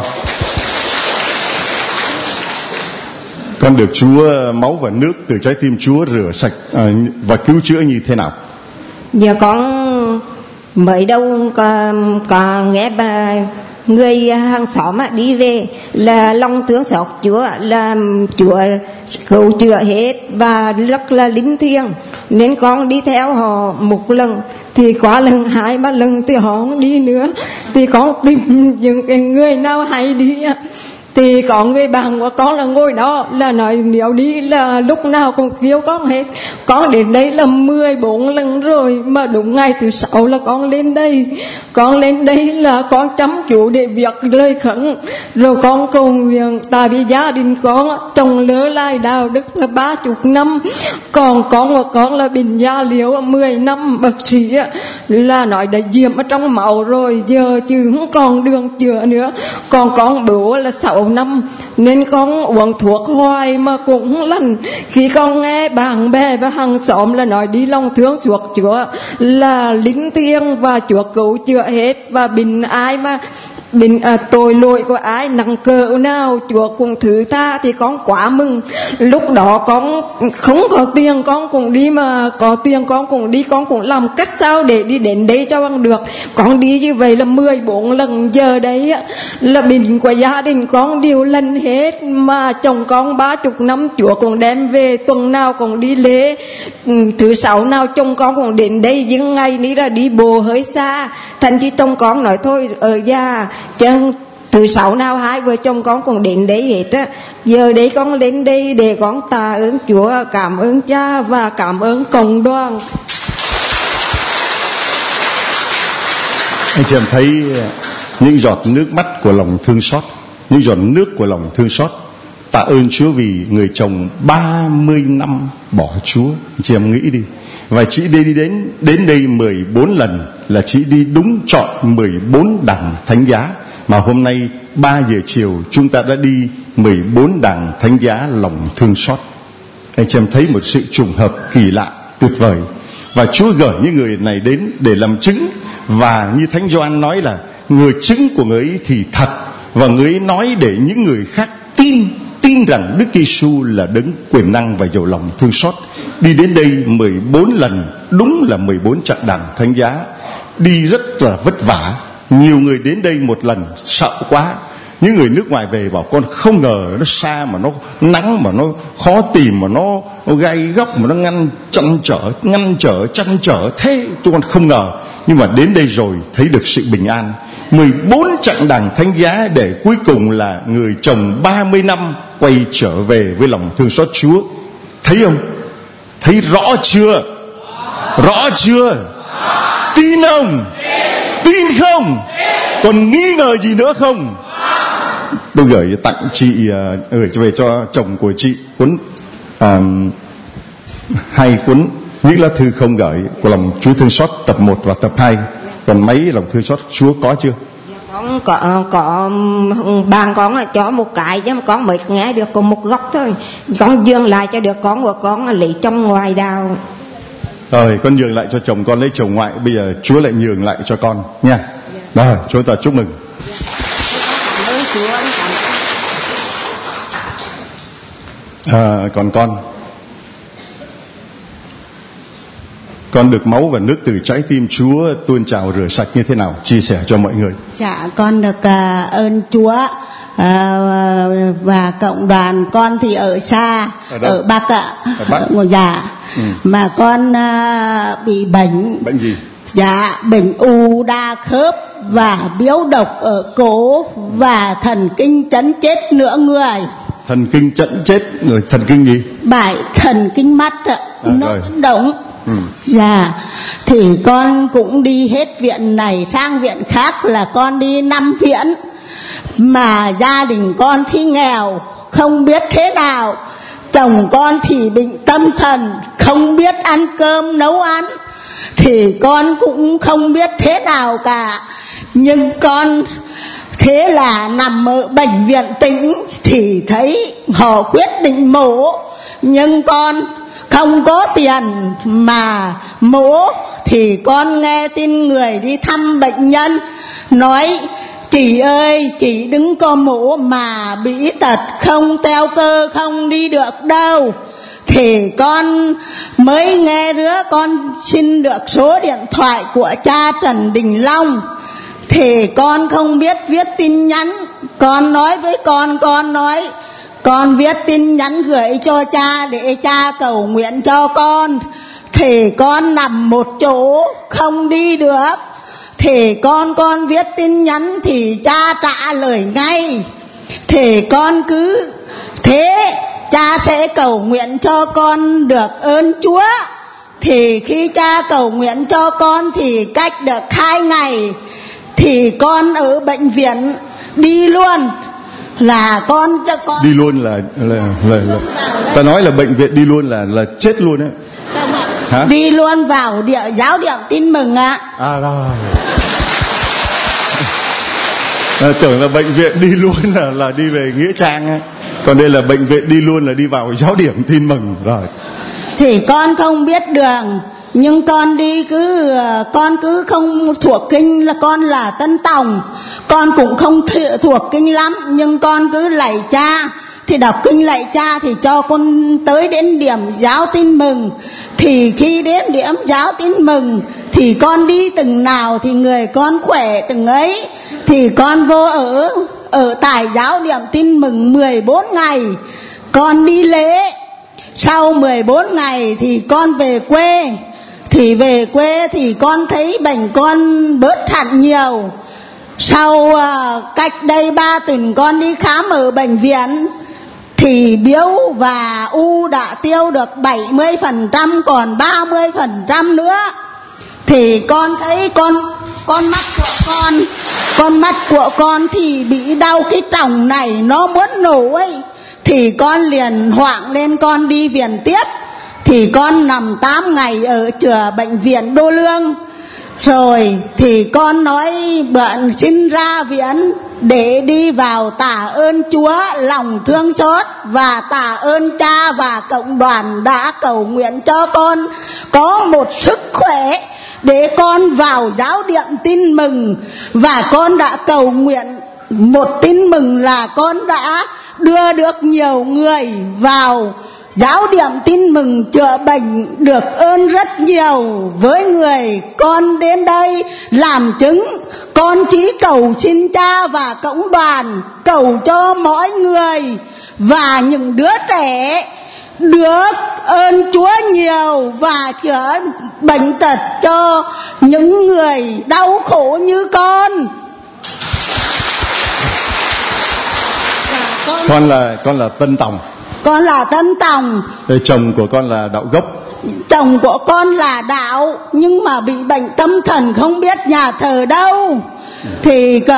[SPEAKER 1] con được Chúa máu và nước từ trái tim Chúa rửa sạch à, và cứu chữa như thế nào?
[SPEAKER 6] Giờ con mới đâu có, có nghe bà người hàng xóm đi về là lòng thương xót Chúa, là Chúa cứu chữa hết và rất là linh thiêng. nên con đi theo họ một lần, thì qua lần hai ba lần thì họ không đi nữa, thì con tìm những cái người nào hay đi. Thì có người bạn của con là ngồi đó là nói nếu đi là lúc nào cũng kêu con hết. Con đến đây là mười bốn lần rồi, mà đúng ngày thứ sáu là con lên đây. Con lên đây là con chăm chú để việc lời khấn, rồi con cầu nguyện. Tại vì gia đình con chồng lỡ lại đạo đức là ba chục năm, còn con của con là bình gia liễu mười năm, bác sĩ là nói đã diệm ở trong máu rồi, giờ chứ không còn đường chữa nữa. Còn con bố là sáu năm, nên con uống thuốc hoài mà cũng không lành. Khi con nghe bạn bè và hàng xóm là nói đi lòng thương suốt Chúa là linh thiêng và Chúa cứu chữa hết, và bình ai mà bình à, tội lỗi của ai nặng cỡ nào Chúa cũng thứ tha, thì con quá mừng. Lúc đó con không có tiền con cũng đi, mà có tiền con cũng đi, con cũng làm cách sao để đi đến đây cho bằng được. Con đi như vậy là mười bốn lần, giờ đấy là bình của gia đình con đều lần hết, mà chồng con ba chục năm Chúa cũng đem về, tuần nào cũng đi lễ, thứ sáu nào chồng con cũng đến đây, những ngày ní là đi bộ hơi xa, thành chỉ chồng con nói thôi ở nhà chân thứ sáu nào hai vợ chồng con cũng đến đây hết á. Giờ đấy con lên đây để con tạ ơn Chúa, cảm ơn cha và cảm ơn cộng đoàn.
[SPEAKER 1] Anh chị em thấy những giọt nước mắt của lòng thương xót, những giọt nước của lòng thương xót. Tạ ơn Chúa vì người chồng ba mươi năm bỏ Chúa. Anh chị em nghĩ đi, và chị đi đến đến đây mười bốn lần, là chị đi đúng chọn mười bốn đằng thánh giá. Mà hôm nay ba giờ chiều chúng ta đã đi mười bốn đằng thánh giá lòng thương xót. Anh chị em thấy một sự trùng hợp kỳ lạ tuyệt vời. Và Chúa gửi những người này đến để làm chứng. Và như Thánh Gioan nói là người chứng của người ấy thì thật, và người ấy nói để những người khác tin tin rằng Đức Giêsu là đấng quyền năng và giàu lòng thương xót. Đi đến đây mười bốn lần, đúng là mười bốn chặng đằng thánh giá. Đi rất là vất vả. Nhiều người đến đây một lần sợ quá. Những người nước ngoài về bảo con không ngờ nó xa, mà nó nắng, mà nó khó tìm, mà nó, nó gai góc, mà nó ngăn chăn trở, ngăn trở, chăn trở thế, tôi còn không ngờ. Nhưng mà đến đây rồi thấy được sự bình an. mười bốn chặng đằng thánh giá để cuối cùng là người chồng ba mươi năm quay trở về với lòng thương xót Chúa. Thấy không? Thấy rõ chưa? Rõ chưa? Tin không? Tin không? Còn nghi ngờ gì nữa không? Tôi gửi tặng chị, gửi về cho chồng của chị cuốn à, hai cuốn những lá thư không gửi của lòng Chúa thương xót tập một và tập hai. Còn mấy lòng thương xót Chúa có chưa?
[SPEAKER 6] Con có có bàn con là cho một cái chứ con mới nghe được có một góc thôi. Con dường lại cho được con của con là lấy trong ngoài đào.
[SPEAKER 1] Rồi con nhường lại cho chồng con lấy chồng ngoại, bây giờ Chúa lại nhường lại cho con nha. Rồi chúng ta chúc mừng. À, còn con con được máu và nước từ trái tim Chúa tuôn trào rửa sạch như thế nào? Chia sẻ cho mọi người.
[SPEAKER 7] Dạ, con được uh, ơn Chúa uh, và cộng đoàn. Con thì ở xa, ở, ở Bắc ạ. Ở Bắc. Dạ. Ừ. Mà con uh, bị bệnh.
[SPEAKER 1] Bệnh gì?
[SPEAKER 7] Dạ, bệnh u đa khớp và biếu độc ở cổ và thần kinh chấn chết nửa người.
[SPEAKER 1] Thần kinh chấn chết rồi thần kinh gì?
[SPEAKER 7] Bài thần kinh mắt ạ. À, nó chấn động. Ừ. Dạ, thì con cũng đi hết viện này sang viện khác, là con đi năm viện. Mà gia đình con thì nghèo, không biết thế nào. Chồng con thì bệnh tâm thần, không biết ăn cơm nấu ăn. Thì con cũng không biết thế nào cả. Nhưng con thế là nằm ở bệnh viện tỉnh thì thấy họ quyết định mổ. Nhưng con không có tiền mà mổ. Thì con nghe tin người đi thăm bệnh nhân nói: chị ơi, chị đừng có mổ mà bị tật, không teo cơ, không đi được đâu. Thì con mới nghe đứa con xin được số điện thoại của cha Trần Đình Long. Thì con không biết viết tin nhắn. Con nói với con, con nói con viết tin nhắn gửi cho cha để cha cầu nguyện cho con. thì con nằm một chỗ không đi được, thì con con viết tin nhắn thì cha trả lời ngay. Thì con cứ thế, cha sẽ cầu nguyện cho con được ơn Chúa. Thì khi cha cầu nguyện cho con thì cách được hai ngày thì con ở bệnh viện đi luôn. Là con cho con
[SPEAKER 1] đi luôn là là, là, là ta nói là bệnh viện đi luôn là là chết luôn đấy. Hả?
[SPEAKER 7] Đi luôn vào địa giáo điện Tin Mừng ạ.
[SPEAKER 1] À. À rồi. À, tưởng là bệnh viện đi luôn là là đi về nghĩa trang ấy. Còn đây là bệnh viện đi luôn là đi vào giáo điểm Tin Mừng rồi.
[SPEAKER 7] Thì con không biết đường, nhưng con đi cứ con cứ không thuộc kinh, là con là Tân Tòng, con cũng không thuộc kinh lắm, nhưng con cứ lạy cha. Thì đọc kinh lạy cha thì cho con tới đến điểm giáo Tin Mừng. Thì khi đến điểm giáo Tin Mừng thì con đi từng nào thì người con khỏe từng ấy. Thì con vô ở ở tại giáo điểm Tin Mừng mười bốn ngày. Con đi lễ. Sau mười bốn ngày thì con về quê. Thì về quê thì con thấy bệnh con bớt hẳn nhiều. Sau uh, cách đây ba tuần con đi khám ở bệnh viện thì biếu và u đã tiêu được bảy mươi phần trăm, còn ba mươi phần trăm nữa. Thì con thấy con con mắt của con con mắt của con thì bị đau cái tròng này nó muốn nổ ấy. Thì con liền hoảng lên con đi viện tiếp. Thì con nằm tám ngày ở chữa bệnh viện Đô Lương. Rồi thì con nói bận xin ra viện để đi vào tạ ơn Chúa lòng thương xót, và tạ ơn cha và cộng đoàn đã cầu nguyện cho con có một sức khỏe để con vào giáo điện Tin Mừng. Và con đã cầu nguyện một tin mừng là con đã đưa được nhiều người vào giáo điểm Tin Mừng chữa bệnh được ơn rất nhiều. Với người con đến đây làm chứng, con chỉ cầu xin cha và cộng đoàn cầu cho mỗi người và những đứa trẻ được ơn Chúa nhiều và chữa bệnh tật cho những người đau khổ như con.
[SPEAKER 1] Con, con là con là Tân Tòng.
[SPEAKER 7] Con là Tân Tòng.
[SPEAKER 1] Đây, chồng của con là đạo gốc.
[SPEAKER 7] Chồng của con là đạo nhưng mà bị bệnh tâm thần không biết nhà thờ đâu. Thì uh,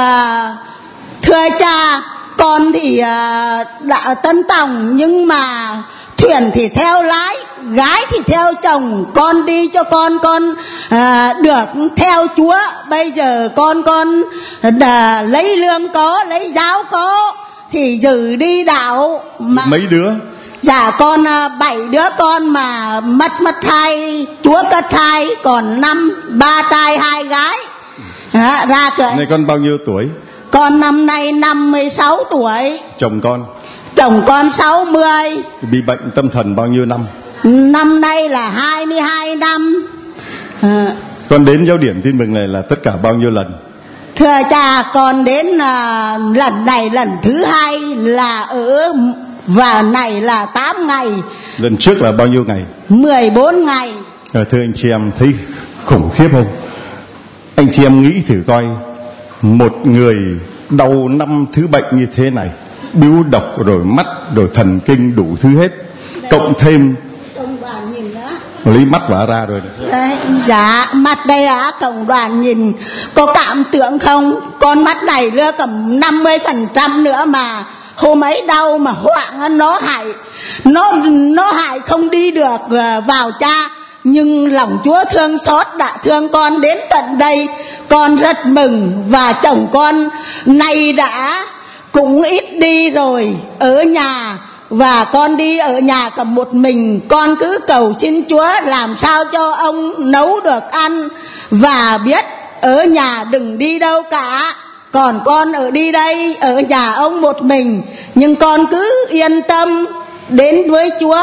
[SPEAKER 7] thưa cha, con thì uh, đã Tân Tòng nhưng mà thuyền thì theo lái, gái thì theo chồng. Con đi cho con con uh, được theo Chúa. Bây giờ con con uh, lấy lương có, lấy giáo có, thì dự đi đạo mà.
[SPEAKER 1] Mấy đứa?
[SPEAKER 7] Dạ con bảy đứa con mà mất mất hai, Chúa cất hai, còn năm, ba trai hai gái. À, ra cửa.
[SPEAKER 1] Này con bao nhiêu tuổi?
[SPEAKER 7] Con năm nay năm mươi sáu tuổi.
[SPEAKER 1] Chồng con?
[SPEAKER 7] Chồng con sáu mươi.
[SPEAKER 1] Bị bệnh tâm thần bao nhiêu năm?
[SPEAKER 7] Năm nay là hai mươi hai năm. À.
[SPEAKER 1] Con đến giáo điểm Tin Mừng này là tất cả bao nhiêu lần?
[SPEAKER 7] Thưa cha, con đến uh, lần này lần thứ hai là ở, và này là tám ngày.
[SPEAKER 1] Lần trước là bao nhiêu ngày?
[SPEAKER 7] mười bốn ngày.
[SPEAKER 1] À, thưa anh chị em, thấy khủng khiếp không? Anh chị em nghĩ thử coi, một người đau năm thứ bệnh như thế này, biếu độc rồi mắt rồi thần kinh đủ thứ hết. Đây, cộng thêm
[SPEAKER 7] cộng đoàn nhìn đó,
[SPEAKER 1] lấy mắt vả ra rồi.
[SPEAKER 7] Đấy, dạ mắt đây á, cộng đoàn nhìn có cảm tưởng không? Con mắt này nữa cầm năm mươi phần trăm nữa mà hôm ấy đau mà hoảng nó hại nó nó hại không đi được vào cha. Nhưng lòng Chúa thương xót đã thương con đến tận đây. Con rất mừng. Và chồng con nay đã cũng ít đi rồi ở nhà, và con đi ở nhà cầm một mình. Con cứ cầu xin Chúa làm sao cho ông nấu được ăn, và biết ở nhà đừng đi đâu cả. Còn con ở đi đây, ở nhà ông một mình. Nhưng con cứ yên tâm đến với Chúa.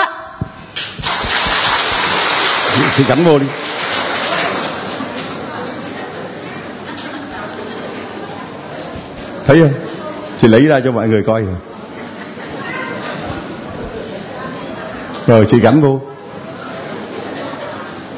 [SPEAKER 1] Chị cắn vô đi. Thấy không? Chị lấy ra cho mọi người coi rồi. Rồi chị gắn vô.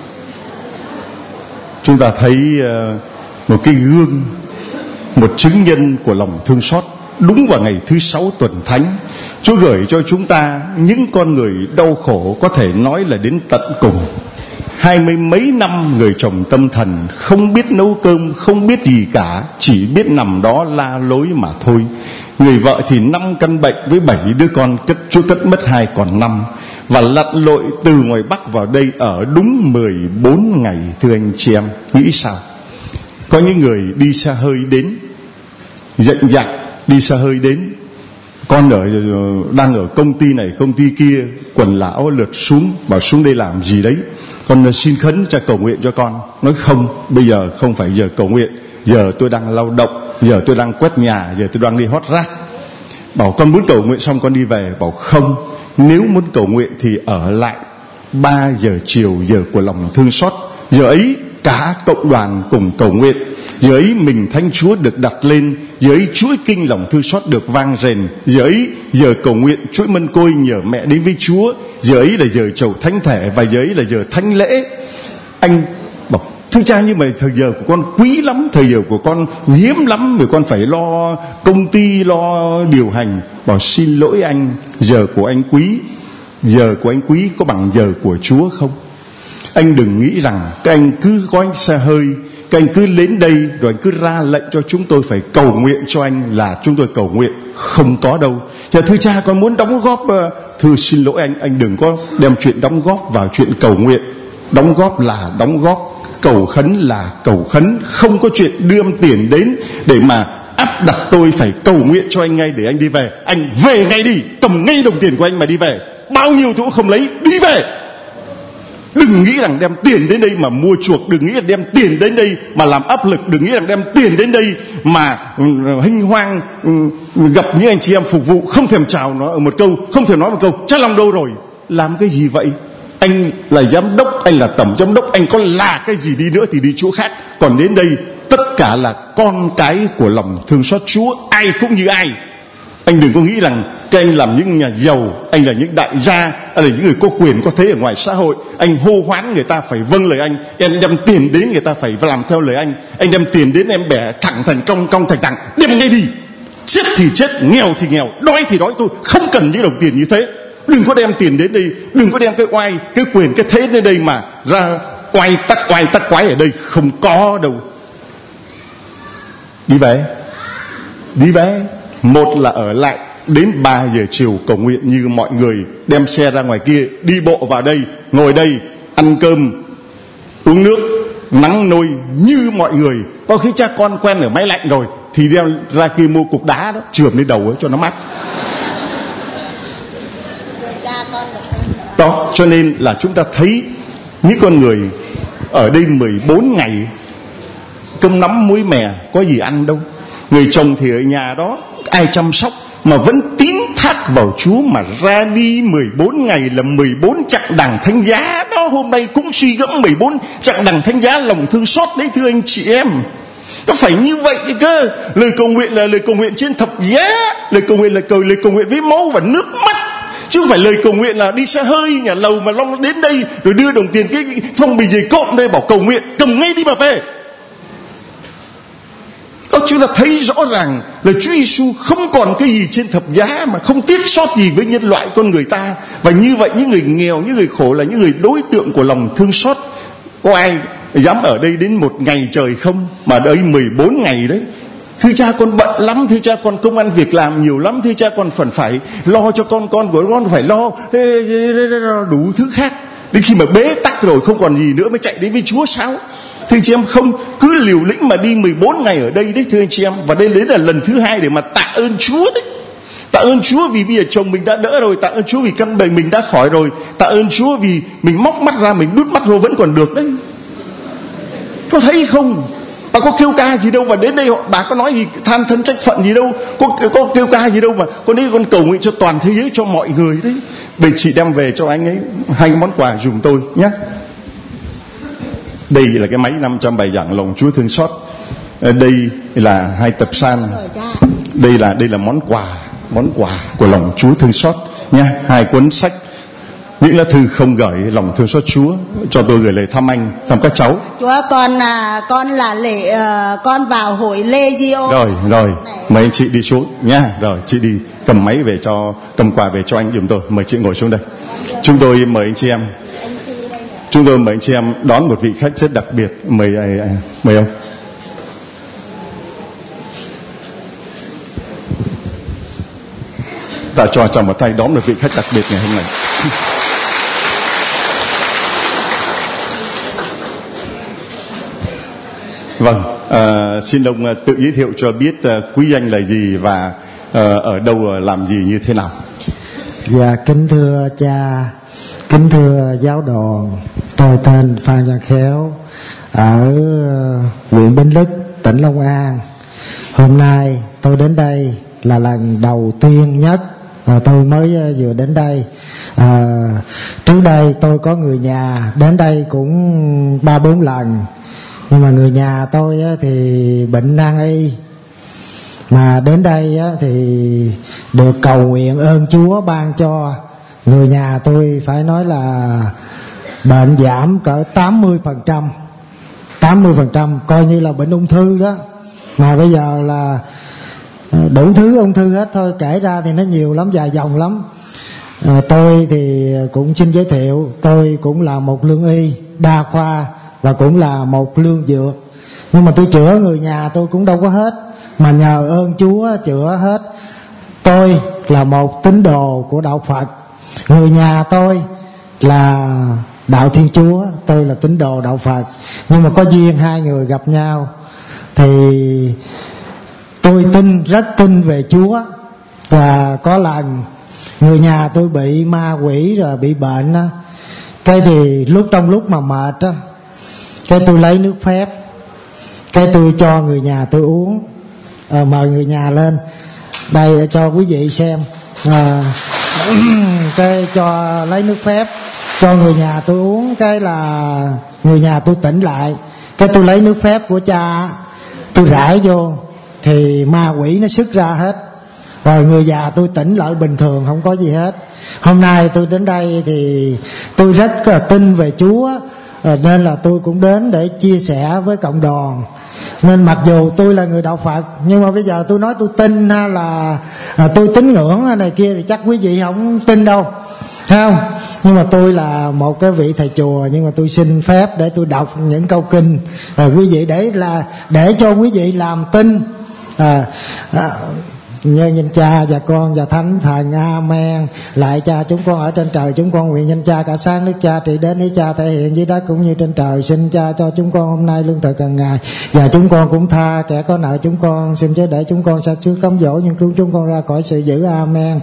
[SPEAKER 1] chúng ta thấy uh, một cái gương, một chứng nhân của lòng thương xót. Đúng vào ngày thứ sáu tuần thánh, Chúa gửi cho chúng ta những con người đau khổ có thể nói là đến tận cùng. Hai mươi mấy năm người chồng tâm thần, không biết nấu cơm, không biết gì cả, chỉ biết nằm đó la lối mà thôi. Người vợ thì năm căn bệnh với bảy đứa con, cất Chúa cất mất hai còn năm. Và lặn lội từ ngoài Bắc vào đây ở đúng mười bốn ngày. Thưa anh chị em, nghĩ sao? Có những người đi xa hơi đến, dạnh dặn đi xa hơi đến. Con ở đang ở công ty này công ty kia, quần lão lượt xuống, bảo xuống đây làm gì đấy, con xin khấn cha cầu nguyện cho con. Nói không, bây giờ không phải giờ cầu nguyện, giờ tôi đang lao động, giờ tôi đang quét nhà, giờ tôi đang đi hót rác. Bảo con muốn cầu nguyện xong con đi về. Bảo không, nếu muốn cầu nguyện thì ở lại ba giờ chiều, giờ của lòng thương xót. Giờ ấy cả cộng đoàn cùng cầu nguyện. Giờ ấy mình thánh Chúa được đặt lên. Giờ ấy chuỗi kinh lòng thương xót được vang rền. Giờ ấy giờ cầu nguyện chuỗi mân côi nhờ mẹ đến với Chúa. Giờ ấy là giờ chầu thánh thể, và giờ ấy là giờ thánh lễ. Anh bảo thưa cha, nhưng mà thời giờ của con quý lắm, thời giờ của con hiếm lắm, vì con phải lo công ty, lo điều hành. Bảo xin lỗi anh, giờ của anh quý, giờ của anh quý có bằng giờ của Chúa không? Anh đừng nghĩ rằng các anh cứ gói xe hơi, các anh cứ đến đây rồi anh cứ ra lệnh cho chúng tôi phải cầu nguyện cho anh là chúng tôi cầu nguyện. Không có đâu. Dạ thưa cha, con muốn đóng góp. Thưa xin lỗi anh, anh đừng có đem chuyện đóng góp vào chuyện cầu nguyện. Đóng góp là đóng góp, cầu khấn là cầu khấn. Không có chuyện đưa tiền đến để mà áp đặt tôi phải cầu nguyện cho anh ngay để anh đi về. Anh về ngay đi, cầm ngay đồng tiền của anh mà đi về. Bao nhiêu tôi cũng không lấy, đi về. Đừng nghĩ rằng đem tiền đến đây mà mua chuộc, đừng nghĩ là đem tiền đến đây mà làm áp lực, đừng nghĩ rằng đem tiền đến đây mà hinh hoang gặp những anh chị em phục vụ không thèm chào nó một câu, không thèm nói một câu cha lòng đâu rồi. Làm cái gì vậy? Anh là giám đốc, anh là tổng giám đốc, anh có là cái gì đi nữa thì đi chỗ khác. Còn đến đây tất cả là con cái của lòng thương xót Chúa, ai cũng như ai. Anh đừng có nghĩ rằng các anh làm những nhà giàu, anh là những đại gia, anh là những người có quyền có thế ở ngoài xã hội, anh hô hoán người ta phải vâng lời anh. Em đem tiền đến người ta phải làm theo lời anh. Anh đem tiền đến em bẻ thẳng thành cong, cong thành thẳng, đem ngay đi. Chết thì chết, nghèo thì nghèo, đói thì đói, tôi không cần những đồng tiền như thế. Đừng có đem tiền đến đây, đừng có đem cái oai, cái quyền, cái thế đến đây mà ra oai tắc oai tắc quái ở đây, không có đâu. Đi về, đi về. Một là ở lại đến ba giờ chiều cầu nguyện như mọi người, đem xe ra ngoài kia, đi bộ vào đây, ngồi đây, ăn cơm, uống nước, nắng nôi như mọi người. Có khi cha con quen ở máy lạnh rồi thì đem ra kia mua cục đá đó, chườm lên đầu ấy cho nó mát. Đó, cho nên là chúng ta thấy những con người ở đây mười bốn ngày cơm nắm muối mè, có gì ăn đâu. Người chồng thì ở nhà đó, ai chăm sóc mà vẫn tín thác vào Chúa mà ra đi mười bốn ngày là mười bốn chặng đằng thánh giá đó. Hôm nay cũng suy gẫm mười bốn chặng đằng thánh giá lòng thương xót đấy thưa anh chị em. Nó phải như vậy cơ. Lời cầu nguyện là lời cầu nguyện trên thập giá, lời cầu nguyện là cầu lời cầu nguyện với máu và nước mắt, chứ không phải lời cầu nguyện là đi xe hơi nhà lầu mà long đến đây rồi đưa đồng tiền cái phong bì giày cộm đây bảo cầu nguyện, cầm ngay đi mà về. Đó, chúng ta thấy rõ ràng là Chúa Giêsu không còn cái gì trên thập giá mà không tiếc sót gì với nhân loại con người ta. Và như vậy những người nghèo, những người khổ là những người đối tượng của lòng thương xót. Có ai dám ở đây đến một ngày trời không? Mà đây mười bốn ngày đấy. Thưa cha con bận lắm, thưa cha con công ăn việc làm nhiều lắm, thưa cha con phần phải lo cho con, con của con phải lo đủ thứ khác. Đến khi mà bế tắc rồi không còn gì nữa mới chạy đến với Chúa sao? Thưa anh chị em, không, cứ liều lĩnh mà đi mười bốn ngày ở đây đấy thưa anh chị em. Và đây đấy là lần thứ hai để mà tạ ơn Chúa đấy. Tạ ơn Chúa vì bây giờ chồng mình đã đỡ rồi, tạ ơn Chúa vì căn bệnh mình đã khỏi rồi, tạ ơn Chúa vì mình móc mắt ra, mình đút mắt vô vẫn còn được đấy. Có thấy không? Bà có kêu ca gì đâu, và đến đây bà có nói gì than thân trách phận gì đâu, có, có kêu ca gì đâu, mà con ấy con cầu nguyện cho toàn thế giới, cho mọi người đấy. Bây chị đem về cho anh ấy hai món quà dùm tôi nhé. Đây là cái máy năm trăm bài giảng lòng Chúa thương xót. Đây là hai tập san. Đây là đây là món quà, món quà của lòng Chúa thương xót nha. Hai cuốn sách những lá thư không gửi lòng thương xót Chúa cho tôi gửi lời thăm anh, thăm các cháu.
[SPEAKER 7] Chúa con là con là lễ uh, con vào hội Legio.
[SPEAKER 1] Rồi rồi, mời anh chị đi xuống nha. Rồi chị đi cầm máy về cho cầm quà về cho anh giùm tôi. Mời chị ngồi xuống đây. Chúng tôi mời anh chị em. Chúng tôi mời anh chị em đón một vị khách rất đặc biệt. Mời à, mời ông. Ta cho chồng một tay đón một vị khách đặc biệt ngày hôm nay. Vâng, à, xin ông tự giới thiệu cho biết uh, quý danh là gì và uh, ở đâu uh, làm gì như thế nào.
[SPEAKER 8] Dạ, kính thưa cha, kính thưa giáo đoàn, tôi tên Phan Văn Khéo, ở huyện Bến Lức, tỉnh Long An. Hôm nay tôi đến đây là lần đầu tiên nhất, à, tôi mới vừa đến đây. À, trước đây tôi có người nhà đến đây cũng ba bốn lần, nhưng mà người nhà tôi thì bệnh nan y, mà đến đây thì được cầu nguyện ơn Chúa ban cho. Người nhà tôi phải nói là bệnh giảm cỡ tám mươi phần trăm, tám mươi phần trăm, coi như là bệnh ung thư đó. Mà bây giờ là đủ thứ ung thư hết thôi, kể ra thì nó nhiều lắm, dài dòng lắm. À, tôi thì cũng xin giới thiệu, tôi cũng là một lương y đa khoa và cũng là một lương dược. Nhưng mà tôi chữa người nhà tôi cũng đâu có hết, mà nhờ ơn Chúa chữa hết. Tôi là một tín đồ của đạo Phật, người nhà tôi là đạo Thiên Chúa, tôi là tín đồ đạo Phật. Nhưng mà có duyên hai người gặp nhau thì tôi tin, rất tin về Chúa. Và có lần người nhà tôi bị ma quỷ rồi bị bệnh á, cái thì lúc trong lúc mà mệt á, cái tôi lấy nước phép, cái tôi cho người nhà tôi uống. À, mời người nhà lên đây cho quý vị xem. À, cái cho lấy nước phép cho người nhà tôi uống, cái là người nhà tôi tỉnh lại. Cái tôi lấy nước phép của cha tôi rải vô thì ma quỷ nó xuất ra hết, rồi người già tôi tỉnh lại bình thường, không có gì hết. Hôm nay tôi đến đây thì tôi rất là tin về Chúa, nên là tôi cũng đến để chia sẻ với cộng đoàn. Nên mặc dù tôi là người đạo Phật, nhưng mà bây giờ tôi nói tôi tin hay là à, tôi tín ngưỡng này kia thì chắc quý vị không tin đâu, thấy không? Nhưng mà tôi là một cái vị thầy chùa, nhưng mà tôi xin phép để tôi đọc những câu kinh à, quý vị để là để cho quý vị làm tin. à, à, Nhân danh Cha và Con và Thánh Thần, Amen. Lại Cha chúng con ở trên trời, chúng con nguyện nhân Cha cả sáng nước Cha trị đến ý Cha thể hiện dưới đất cũng như trên trời. Xin Cha cho chúng con hôm nay lương thực hàng ngày, và chúng con cũng tha kẻ có nợ chúng con. Xin chớ để chúng con sa trước cám dỗ, nhưng cứu chúng con ra khỏi sự dữ. Amen.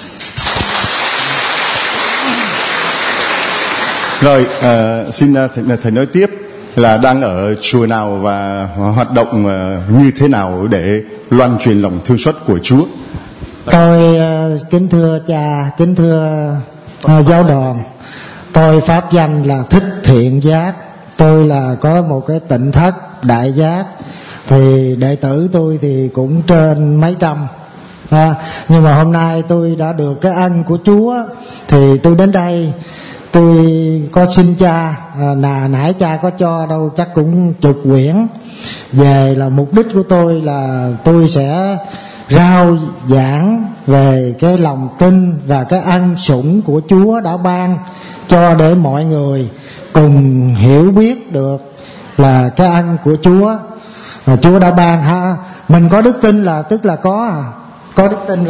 [SPEAKER 1] Rồi, à, xin thầy, thầy nói tiếp là đang ở chùa nào và hoạt động uh, như thế nào để loan truyền lòng thương xót của Chúa.
[SPEAKER 8] Tôi uh, kính thưa cha, kính thưa uh, giáo đoàn, tôi pháp danh là Thích Thiện Giác. Tôi là có một cái tịnh thất Đại Giác, thì đệ tử tôi thì cũng trên mấy trăm. À, nhưng mà hôm nay tôi đã được cái ân của Chúa thì tôi đến đây. Tôi có xin cha, à, nà nãy cha có cho đâu chắc cũng chục quyển về. Là mục đích của tôi là tôi sẽ rao giảng về cái lòng tin và cái ân sủng của Chúa đã ban cho, để mọi người cùng hiểu biết được là cái ân của Chúa mà Chúa đã ban ha. Mình có đức tin là tức là có à. Có đức tin là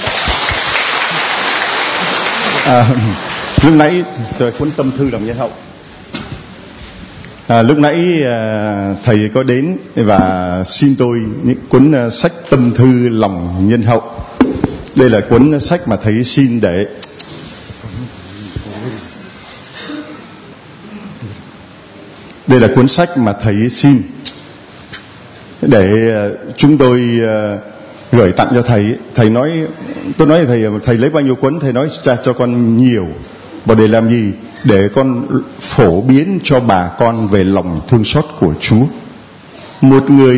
[SPEAKER 1] à, lúc nãy trời cuốn tâm thư lòng nhân hậu. À, lúc nãy à, thầy có đến và xin tôi những cuốn à, sách tâm thư lòng nhân hậu. Đây là cuốn sách mà thầy xin để đây là cuốn sách mà thầy xin để à, chúng tôi à, gửi tặng cho thầy. Thầy nói, tôi nói thầy thầy lấy bao nhiêu cuốn, thầy nói cho, cho con nhiều. Và để làm gì? Để con phổ biến cho bà con về lòng thương xót của Chúa. Một người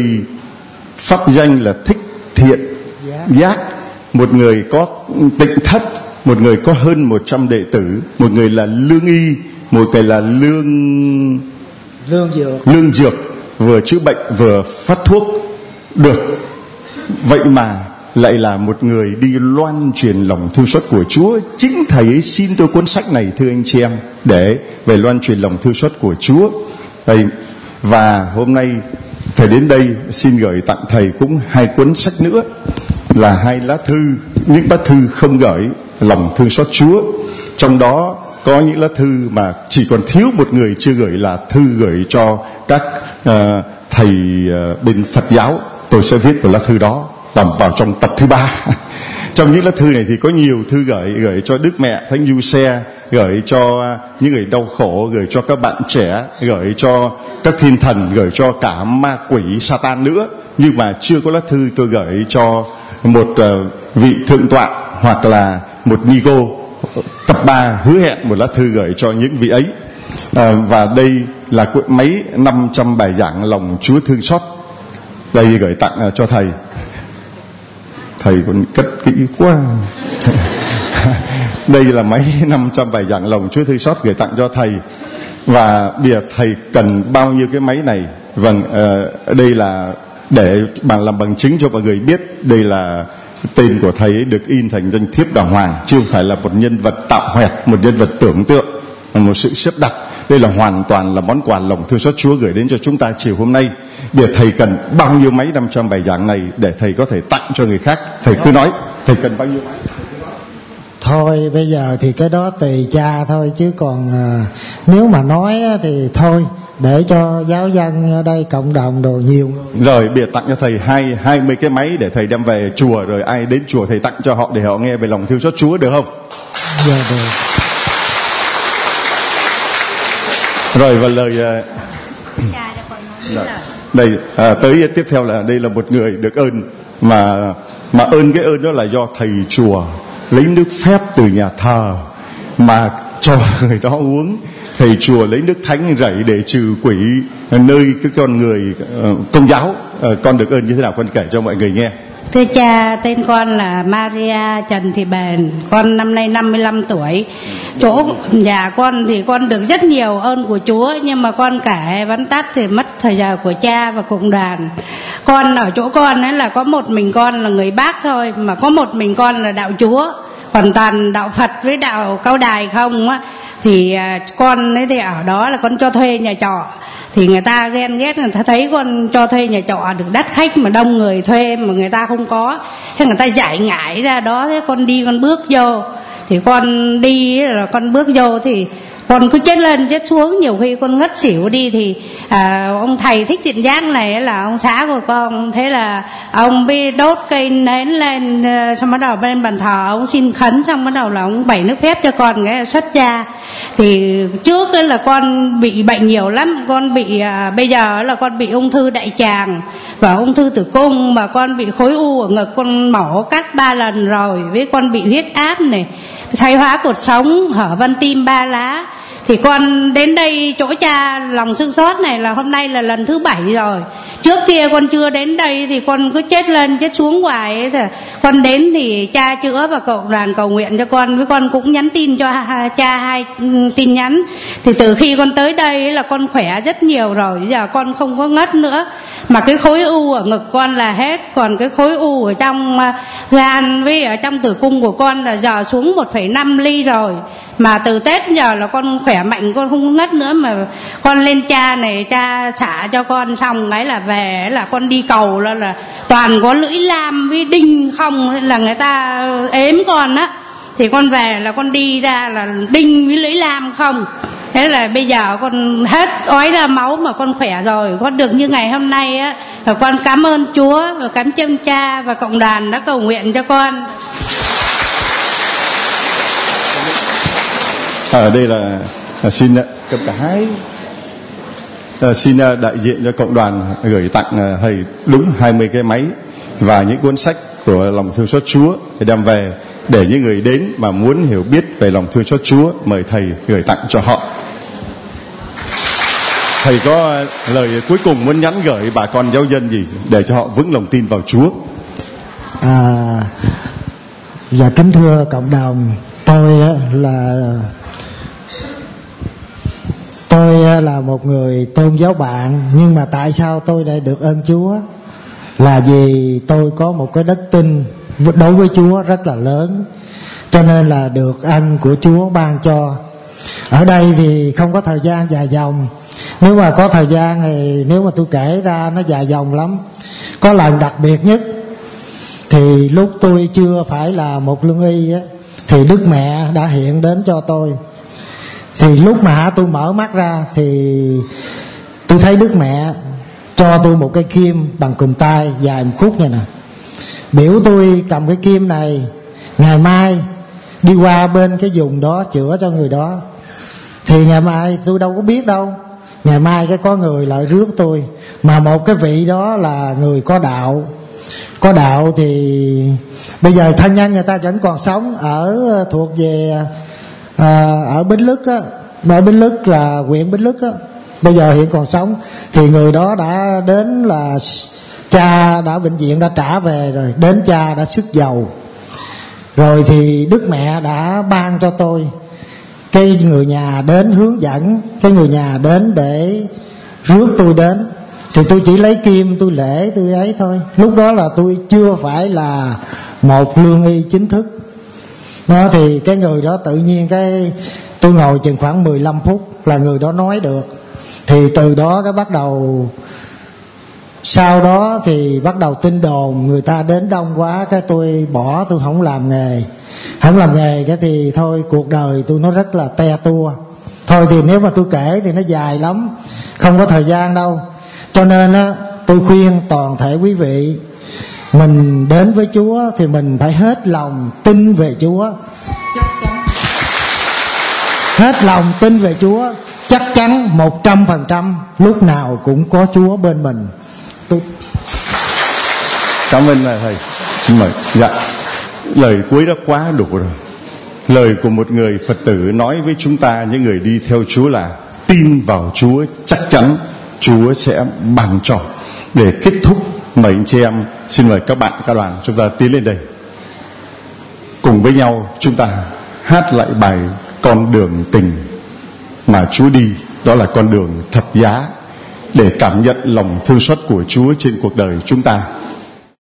[SPEAKER 1] pháp danh là Thích Thiện Giác, một người có tịnh thất một người có hơn một trăm đệ tử, một người là lương y, một người là lương
[SPEAKER 8] lương dược
[SPEAKER 1] lương dược, vừa chữa bệnh vừa phát thuốc được. Vậy mà lại là một người đi loan truyền lòng thương xót của Chúa. Chính thầy ấy xin tôi cuốn sách này thưa anh chị em, để về loan truyền lòng thương xót của Chúa. Và hôm nay thầy đến đây xin gửi tặng thầy cũng hai cuốn sách nữa, là hai lá thư, những lá thư không gửi lòng thương xót Chúa. Trong đó có những lá thư mà chỉ còn thiếu một người chưa gửi, là thư gửi cho các uh, thầy uh, bên Phật giáo. Tôi sẽ viết vào lá thư đó, làm vào trong tập thứ ba. Trong những lá thư này thì có nhiều thư gửi, gửi cho Đức Mẹ Thánh Giuse, gửi cho những người đau khổ, gửi cho các bạn trẻ, gửi cho các thiên thần, gửi cho cả ma quỷ Satan nữa. Nhưng mà chưa có lá thư tôi gửi cho một uh, vị thượng tọa hoặc là một ni cô. Tập ba hứa hẹn một lá thư gửi cho những vị ấy. À, và đây là cuộn máy năm trăm bài giảng lòng Chúa thương xót. Đây gửi tặng uh, cho thầy. Thầy còn cất kỹ quá. Đây là máy năm trăm bài giảng lòng Chúa thương xót gửi tặng cho thầy. Và bây giờ thầy cần bao nhiêu cái máy này? Vâng, uh, đây là để bằng làm bằng chứng cho mọi người biết đây là tên của thầy ấy được in thành danh thiếp đàng hoàng, chứ không phải là một nhân vật tạo hoẹt, một nhân vật tưởng tượng, một sự xếp đặt. Đây là hoàn toàn là món quà lòng thương xót Chúa gửi đến cho chúng ta chiều hôm nay. Bây giờ thầy cần bao nhiêu máy năm trăm bài giảng này để thầy có thể tặng cho người khác? Thầy cứ nói, thầy cần bao nhiêu máy?
[SPEAKER 8] Thôi bây giờ thì cái đó tùy cha thôi, chứ còn à, nếu mà nói thì thôi, để cho giáo dân ở đây cộng đồng đồ nhiều người.
[SPEAKER 1] Rồi bây giờ tặng cho thầy hai hai mươi cái máy để thầy đem về chùa, rồi ai đến chùa thầy tặng cho họ để họ nghe về lòng thương xót Chúa, được không?
[SPEAKER 8] Dạ được.
[SPEAKER 1] Rồi và lời uh, đây à, tới tiếp theo là đây là một người được ơn, mà mà ơn cái ơn đó là do thầy chùa lấy nước phép từ nhà thờ mà cho người đó uống. Thầy chùa lấy nước thánh rảy để trừ quỷ nơi cái con người uh, công giáo. Uh, con được ơn như thế nào con kể cho mọi người nghe.
[SPEAKER 9] Thưa cha, tên con là Maria Trần Thị Bền, con năm nay năm mươi lăm tuổi. Chỗ nhà con thì con được rất nhiều ơn của Chúa, nhưng mà con kể vắn tắt thì mất thời giờ của cha và cộng đoàn. Con ở chỗ con ấy là có một mình con là người Bác thôi, mà có một mình con là đạo Chúa, hoàn toàn đạo Phật với đạo Cao Đài không á. Thì con ấy thì ở đó là con cho thuê nhà trọ. Thì người ta ghen ghét, người ta thấy con cho thuê nhà trọ được đắt khách mà đông người thuê mà người ta không có, thế người ta giải ngải ra đó. Thế con đi con bước vô, thì con đi là con bước vô thì con cứ chết lên chết xuống, nhiều khi con ngất xỉu đi. Thì à, ông thầy Thích Thiện Giác này là ông xã của con, thế là ông bị đốt cây nến lên, xong bắt đầu bên bàn thờ ông xin khấn, xong bắt đầu là ông bày nước phép cho con cái xuất gia. Thì trước ấy là con bị bệnh nhiều lắm, con bị à, bây giờ là con bị ung thư đại tràng và ung thư tử cung, mà con bị khối u ở ngực, con mổ cắt ba lần rồi, với con bị huyết áp này, thoái hóa cột sống, hở van tim ba lá. Thì con đến đây chỗ cha lòng thương xót này là hôm nay là lần thứ bảy rồi. Trước kia con chưa đến đây thì con cứ chết lên chết xuống hoài ấy. Thì con đến thì cha chữa và cộng đoàn cầu nguyện cho con, với con cũng nhắn tin cho cha hai tin nhắn. Thì từ khi con tới đây là con khỏe rất nhiều rồi, bây giờ con không có ngất nữa. Mà cái khối u ở ngực con là hết, còn cái khối u ở trong gan với ở trong tử cung của con là giờ xuống một phẩy năm ly rồi. Mà từ Tết giờ là con khỏe mạnh, con không ngất nữa. Mà con lên cha này, cha xả cho con xong cái là về là con đi cầu là, là toàn có lưỡi lam với đinh không, là người ta ếm con á. Thì con về là con đi ra là đinh với lưỡi lam không. Thế là bây giờ con hết ói ra máu mà con khỏe rồi. Con được như ngày hôm nay á, và con cảm ơn Chúa và cảm ơn cha và cộng đoàn đã cầu nguyện cho con.
[SPEAKER 1] Ở đây là à, xin cầm cả hai à, xin à, đại diện cho cộng đoàn gửi tặng à, thầy đúng hai mươi cái máy và những cuốn sách của lòng thương xót Chúa để đem về, để những người đến mà muốn hiểu biết về lòng thương xót Chúa mời thầy gửi tặng cho họ. Thầy có lời cuối cùng muốn nhắn gửi bà con giáo dân gì để cho họ vững lòng tin vào Chúa?
[SPEAKER 8] À, dạ kính thưa cộng đồng, tôi là tôi là một người tôn giáo bạn, nhưng mà tại sao tôi lại được ơn Chúa? Là vì tôi có một cái đức tin đối với Chúa rất là lớn, cho nên là được ân của Chúa ban cho. Ở đây thì không có thời gian dài dòng. Nếu mà có thời gian thì nếu mà tôi kể ra nó dài dòng lắm. Có lần đặc biệt nhất thì lúc tôi chưa phải là một lương y á, thì Đức Mẹ đã hiện đến cho tôi. Thì lúc mà tôi mở mắt ra thì tôi thấy Đức Mẹ cho tôi một cái kim bằng cùm tay dài một khúc như nè, biểu tôi cầm cái kim này, ngày mai đi qua bên cái vùng đó chữa cho người đó. Thì ngày mai tôi đâu có biết đâu, ngày mai cái có người lại rước tôi, mà một cái vị đó là người có đạo. Có đạo thì bây giờ thân nhân người ta vẫn còn sống, ở thuộc về à, ở Bến Lức á, ở Bến Lức là huyện Bến Lức á, bây giờ hiện còn sống. Thì người đó đã đến, là cha đã bệnh viện đã trả về rồi, đến cha đã sức dầu rồi, thì Đức Mẹ đã ban cho tôi cái người nhà đến hướng dẫn, cái người nhà đến để rước tôi đến. Thì tôi chỉ lấy kim tôi lễ tôi ấy thôi. Lúc đó là tôi chưa phải là một lương y chính thức đó. Thì cái người đó tự nhiên cái tôi ngồi chừng khoảng mười lăm phút là người đó nói được. Thì từ đó cái bắt đầu, sau đó thì bắt đầu tin đồn, người ta đến đông quá, cái tôi bỏ, tôi không làm nghề. Không làm nghề cái thì thôi, cuộc đời tôi nó rất là te tua. Thôi thì nếu mà tôi kể thì nó dài lắm, không có thời gian đâu. Cho nên á, tôi khuyên toàn thể quý vị, mình đến với Chúa thì mình phải hết lòng tin về Chúa. Hết lòng tin về Chúa, chắc chắn một trăm phần trăm lúc nào cũng có Chúa bên mình. Tôi...
[SPEAKER 1] Cảm ơn thầy. Xin mời. Dạ. Lời cuối đã quá đủ rồi. Lời của một người Phật tử nói với chúng ta, những người đi theo Chúa, là tin vào Chúa, chắc chắn Chúa sẽ ban cho. Để kết thúc, mời anh chị em, xin mời các bạn, các đoàn chúng ta tiến lên đây. Cùng với nhau chúng ta hát lại bài Con đường tình mà Chúa đi. Đó là con đường thập giá, để cảm nhận lòng thương xót của Chúa trên cuộc đời chúng ta.